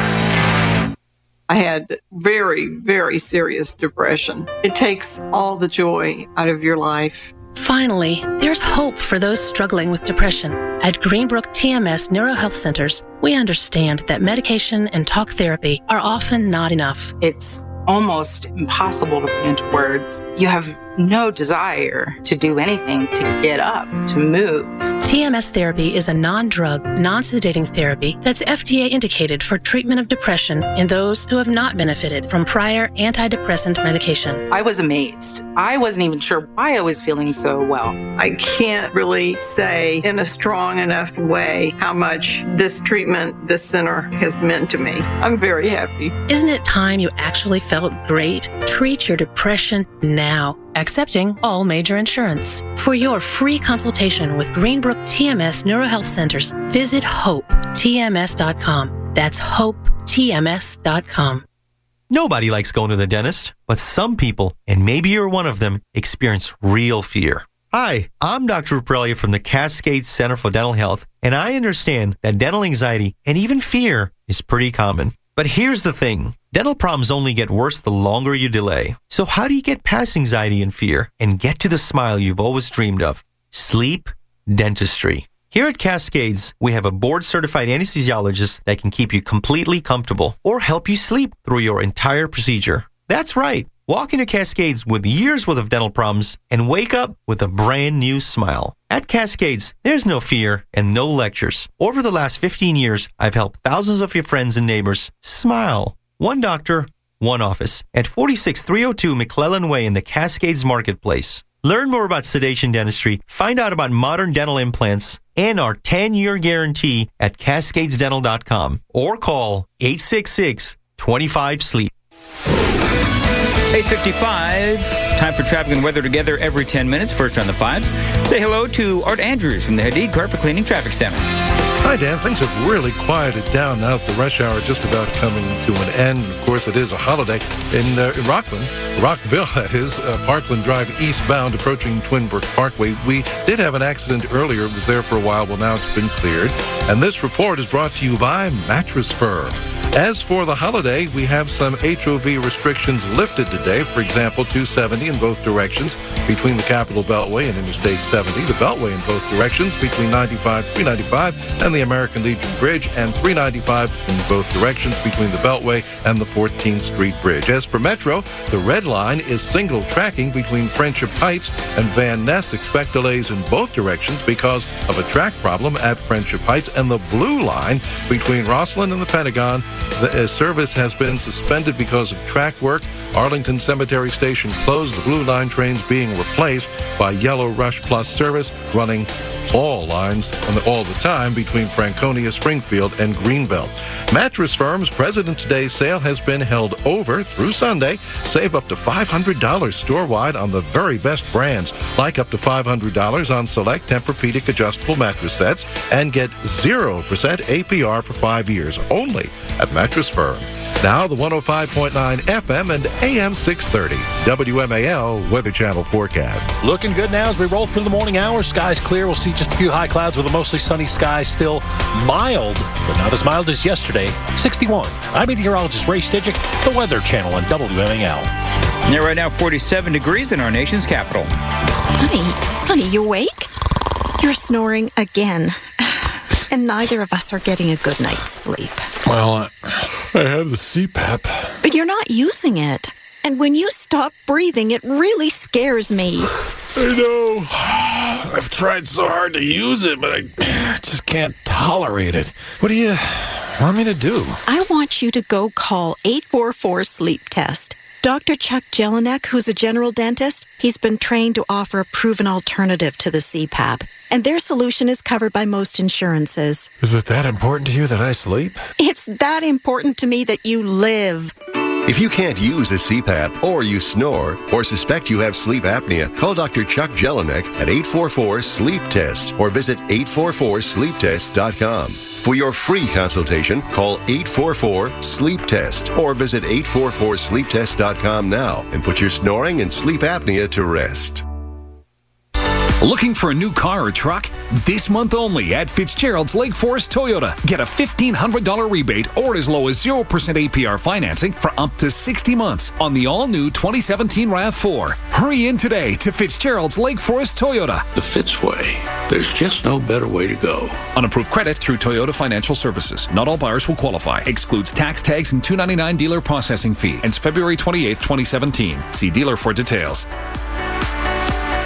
I had very, very serious depression. It takes all the joy out of your life. Finally, there's hope for those struggling with depression. At Greenbrook T M S Neurohealth Centers, we understand that medication and talk therapy are often not enough. It's almost impossible to put into words. You have no desire to do anything, to get up, to move. T M S therapy is a non-drug, non-sedating therapy that's F D A indicated for treatment of depression in those who have not benefited from prior antidepressant medication. I was amazed. I wasn't even sure why I was feeling so well. I can't really say in a strong enough way how much this treatment, this center has meant to me. I'm very happy. Isn't it time you actually felt great? Treat your depression now. Accepting all major insurance. For your free consultation with Greenbrook T M S Neurohealth Centers, visit hope T M S dot com. That's hope T M S dot com. Nobody likes going to the dentist, but some people, and maybe you're one of them, experience real fear. Hi, I'm Doctor Ruprelia from the Cascades Center for Dental Health, and I understand that dental anxiety and even fear is pretty common. But here's the thing. Dental problems only get worse the longer you delay. So how do you get past anxiety and fear and get to the smile you've always dreamed of? Sleep dentistry. Here at Cascades, we have a board-certified anesthesiologist that can keep you completely comfortable or help you sleep through your entire procedure. That's right. Walk into Cascades with years worth of dental problems and wake up with a brand new smile. At Cascades, there's no fear and no lectures. Over the last fifteen years, I've helped thousands of your friends and neighbors smile. One doctor, one office at forty-six three oh two McClellan Way in the Cascades Marketplace. Learn more about sedation dentistry, find out about modern dental implants, and our ten-year guarantee at cascades dental dot com or call eight six six, two five, sleep. eight fifty-five, time for traffic and weather together every ten minutes. First on the fives. Say hello to Art Andrews from the Hadid Carpet Cleaning Traffic Center. Hi, Dan. Things have really quieted down now that the rush hour just about coming to an end. Of course, it is a holiday in, uh, in Rockland, Rockville, that is, uh, Parkland Drive eastbound approaching Twin Brook Parkway. We did have an accident earlier. It was there for a while. Well, now it's been cleared. And this report is brought to you by Mattress Firm. As for the holiday, we have some H O V restrictions lifted today. For example, two seventy in both directions between the Capitol Beltway and Interstate seventy. The Beltway in both directions between ninety-five, three ninety-five and the American Legion Bridge, and three ninety-five in both directions between the Beltway and the fourteenth Street Bridge. As for Metro, the red line is single tracking between Friendship Heights and Van Ness. Expect delays in both directions because of a track problem at Friendship Heights. And the blue line between Rosslyn and the Pentagon, the uh, service has been suspended because of track work. Arlington Cemetery Station closed. The blue line trains being replaced by Yellow Rush Plus service running all lines all the time between Franconia, Springfield, and Greenbelt. Mattress Firm's President's Day sale has been held over through Sunday. Save up to five hundred dollars store-wide on the very best brands, like up to five hundred dollars on select Tempur-Pedic adjustable mattress sets, and get zero percent A P R for five years only at Mattress Firm. Now the one oh five point nine F M and A M six thirty W M A L Weather Channel forecast. Looking good now as we roll through the morning hours. Skies clear. We'll see just a few high clouds with a mostly sunny sky. Still mild, but not as mild as yesterday. sixty-one. I'm meteorologist Ray Stidgick, the Weather Channel on W M A L. Yeah, right now forty-seven degrees in our nation's capital. Honey, honey, you awake? You're snoring again. And neither of us are getting a good night's sleep. Well, I, I have the C PAP. But you're not using it. And when you stop breathing, it really scares me. I know. I've tried so hard to use it, but I just can't tolerate it. What do you want me to do? I want you to go call eight four four, sleep test. Doctor Chuck Jelinek, who's a general dentist, he's been trained to offer a proven alternative to the C PAP, and their solution is covered by most insurances. Is it that important to you that I sleep? It's that important to me that you live. If you can't use a C PAP, or you snore, or suspect you have sleep apnea, call Doctor Chuck Jelinek at eight four four, sleep test or visit eight four four sleep test dot com. For your free consultation, call eight four four, sleep test or visit eight four four sleep test dot com now and put your snoring and sleep apnea to rest. Looking for a new car or truck? This month only at Fitzgerald's Lake Forest Toyota. Get a fifteen hundred dollars rebate or as low as zero percent A P R financing for up to sixty months on the all-new twenty seventeen RAV four. Hurry in today to Fitzgerald's Lake Forest Toyota. The Fitz way. There's just no better way to go. Unapproved credit through Toyota Financial Services. Not all buyers will qualify. Excludes tax, tags, and two ninety-nine dealer processing fee. Ends February twenty-eighth, twenty seventeen. See dealer for details.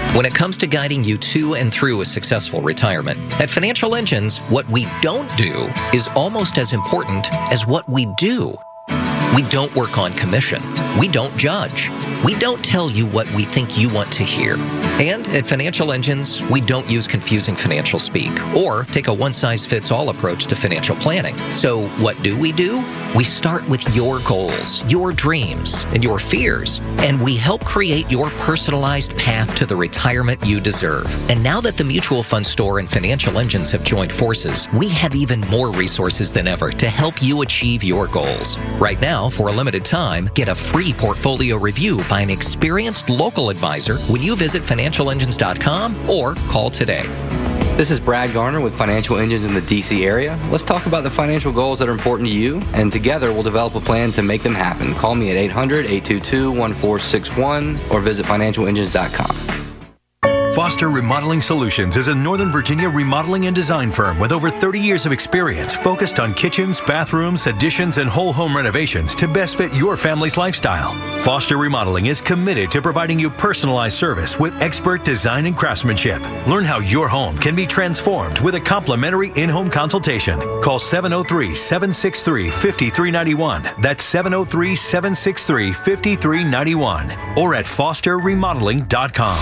when it comes to guiding you to and through a successful retirement. At Financial Engines, what we don't do is almost as important as what we do. We don't work on commission. We don't judge. We don't tell you what we think you want to hear. And at Financial Engines, we don't use confusing financial speak or take a one-size-fits-all approach to financial planning. So what do we do? We start with your goals, your dreams, and your fears, and we help create your personalized path to the retirement you deserve. And now that the Mutual Fund Store and Financial Engines have joined forces, we have even more resources than ever to help you achieve your goals. Right now, for a limited time, get a free portfolio review by an experienced local advisor when you visit financial engines dot com or call today. This is Brad Garner with Financial Engines in the D C area. Let's talk about the financial goals that are important to you, and together we'll develop a plan to make them happen. Call me at eight hundred, eight two two, one four six one or visit financial engines dot com. Foster Remodeling Solutions is a Northern Virginia remodeling and design firm with over thirty years of experience focused on kitchens, bathrooms, additions, and whole home renovations to best fit your family's lifestyle. Foster Remodeling is committed to providing you personalized service with expert design and craftsmanship. Learn how your home can be transformed with a complimentary in-home consultation. Call seven oh three, seven six three, five three nine one. That's seven oh three, seven six three, five three nine one or at foster remodeling dot com.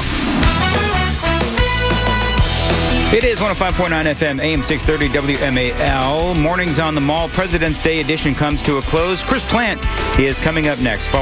It is one oh five point nine F M, A M six thirty, W M A L. Mornings on the Mall. President's Day edition comes to a close. Chris Plant is coming up next.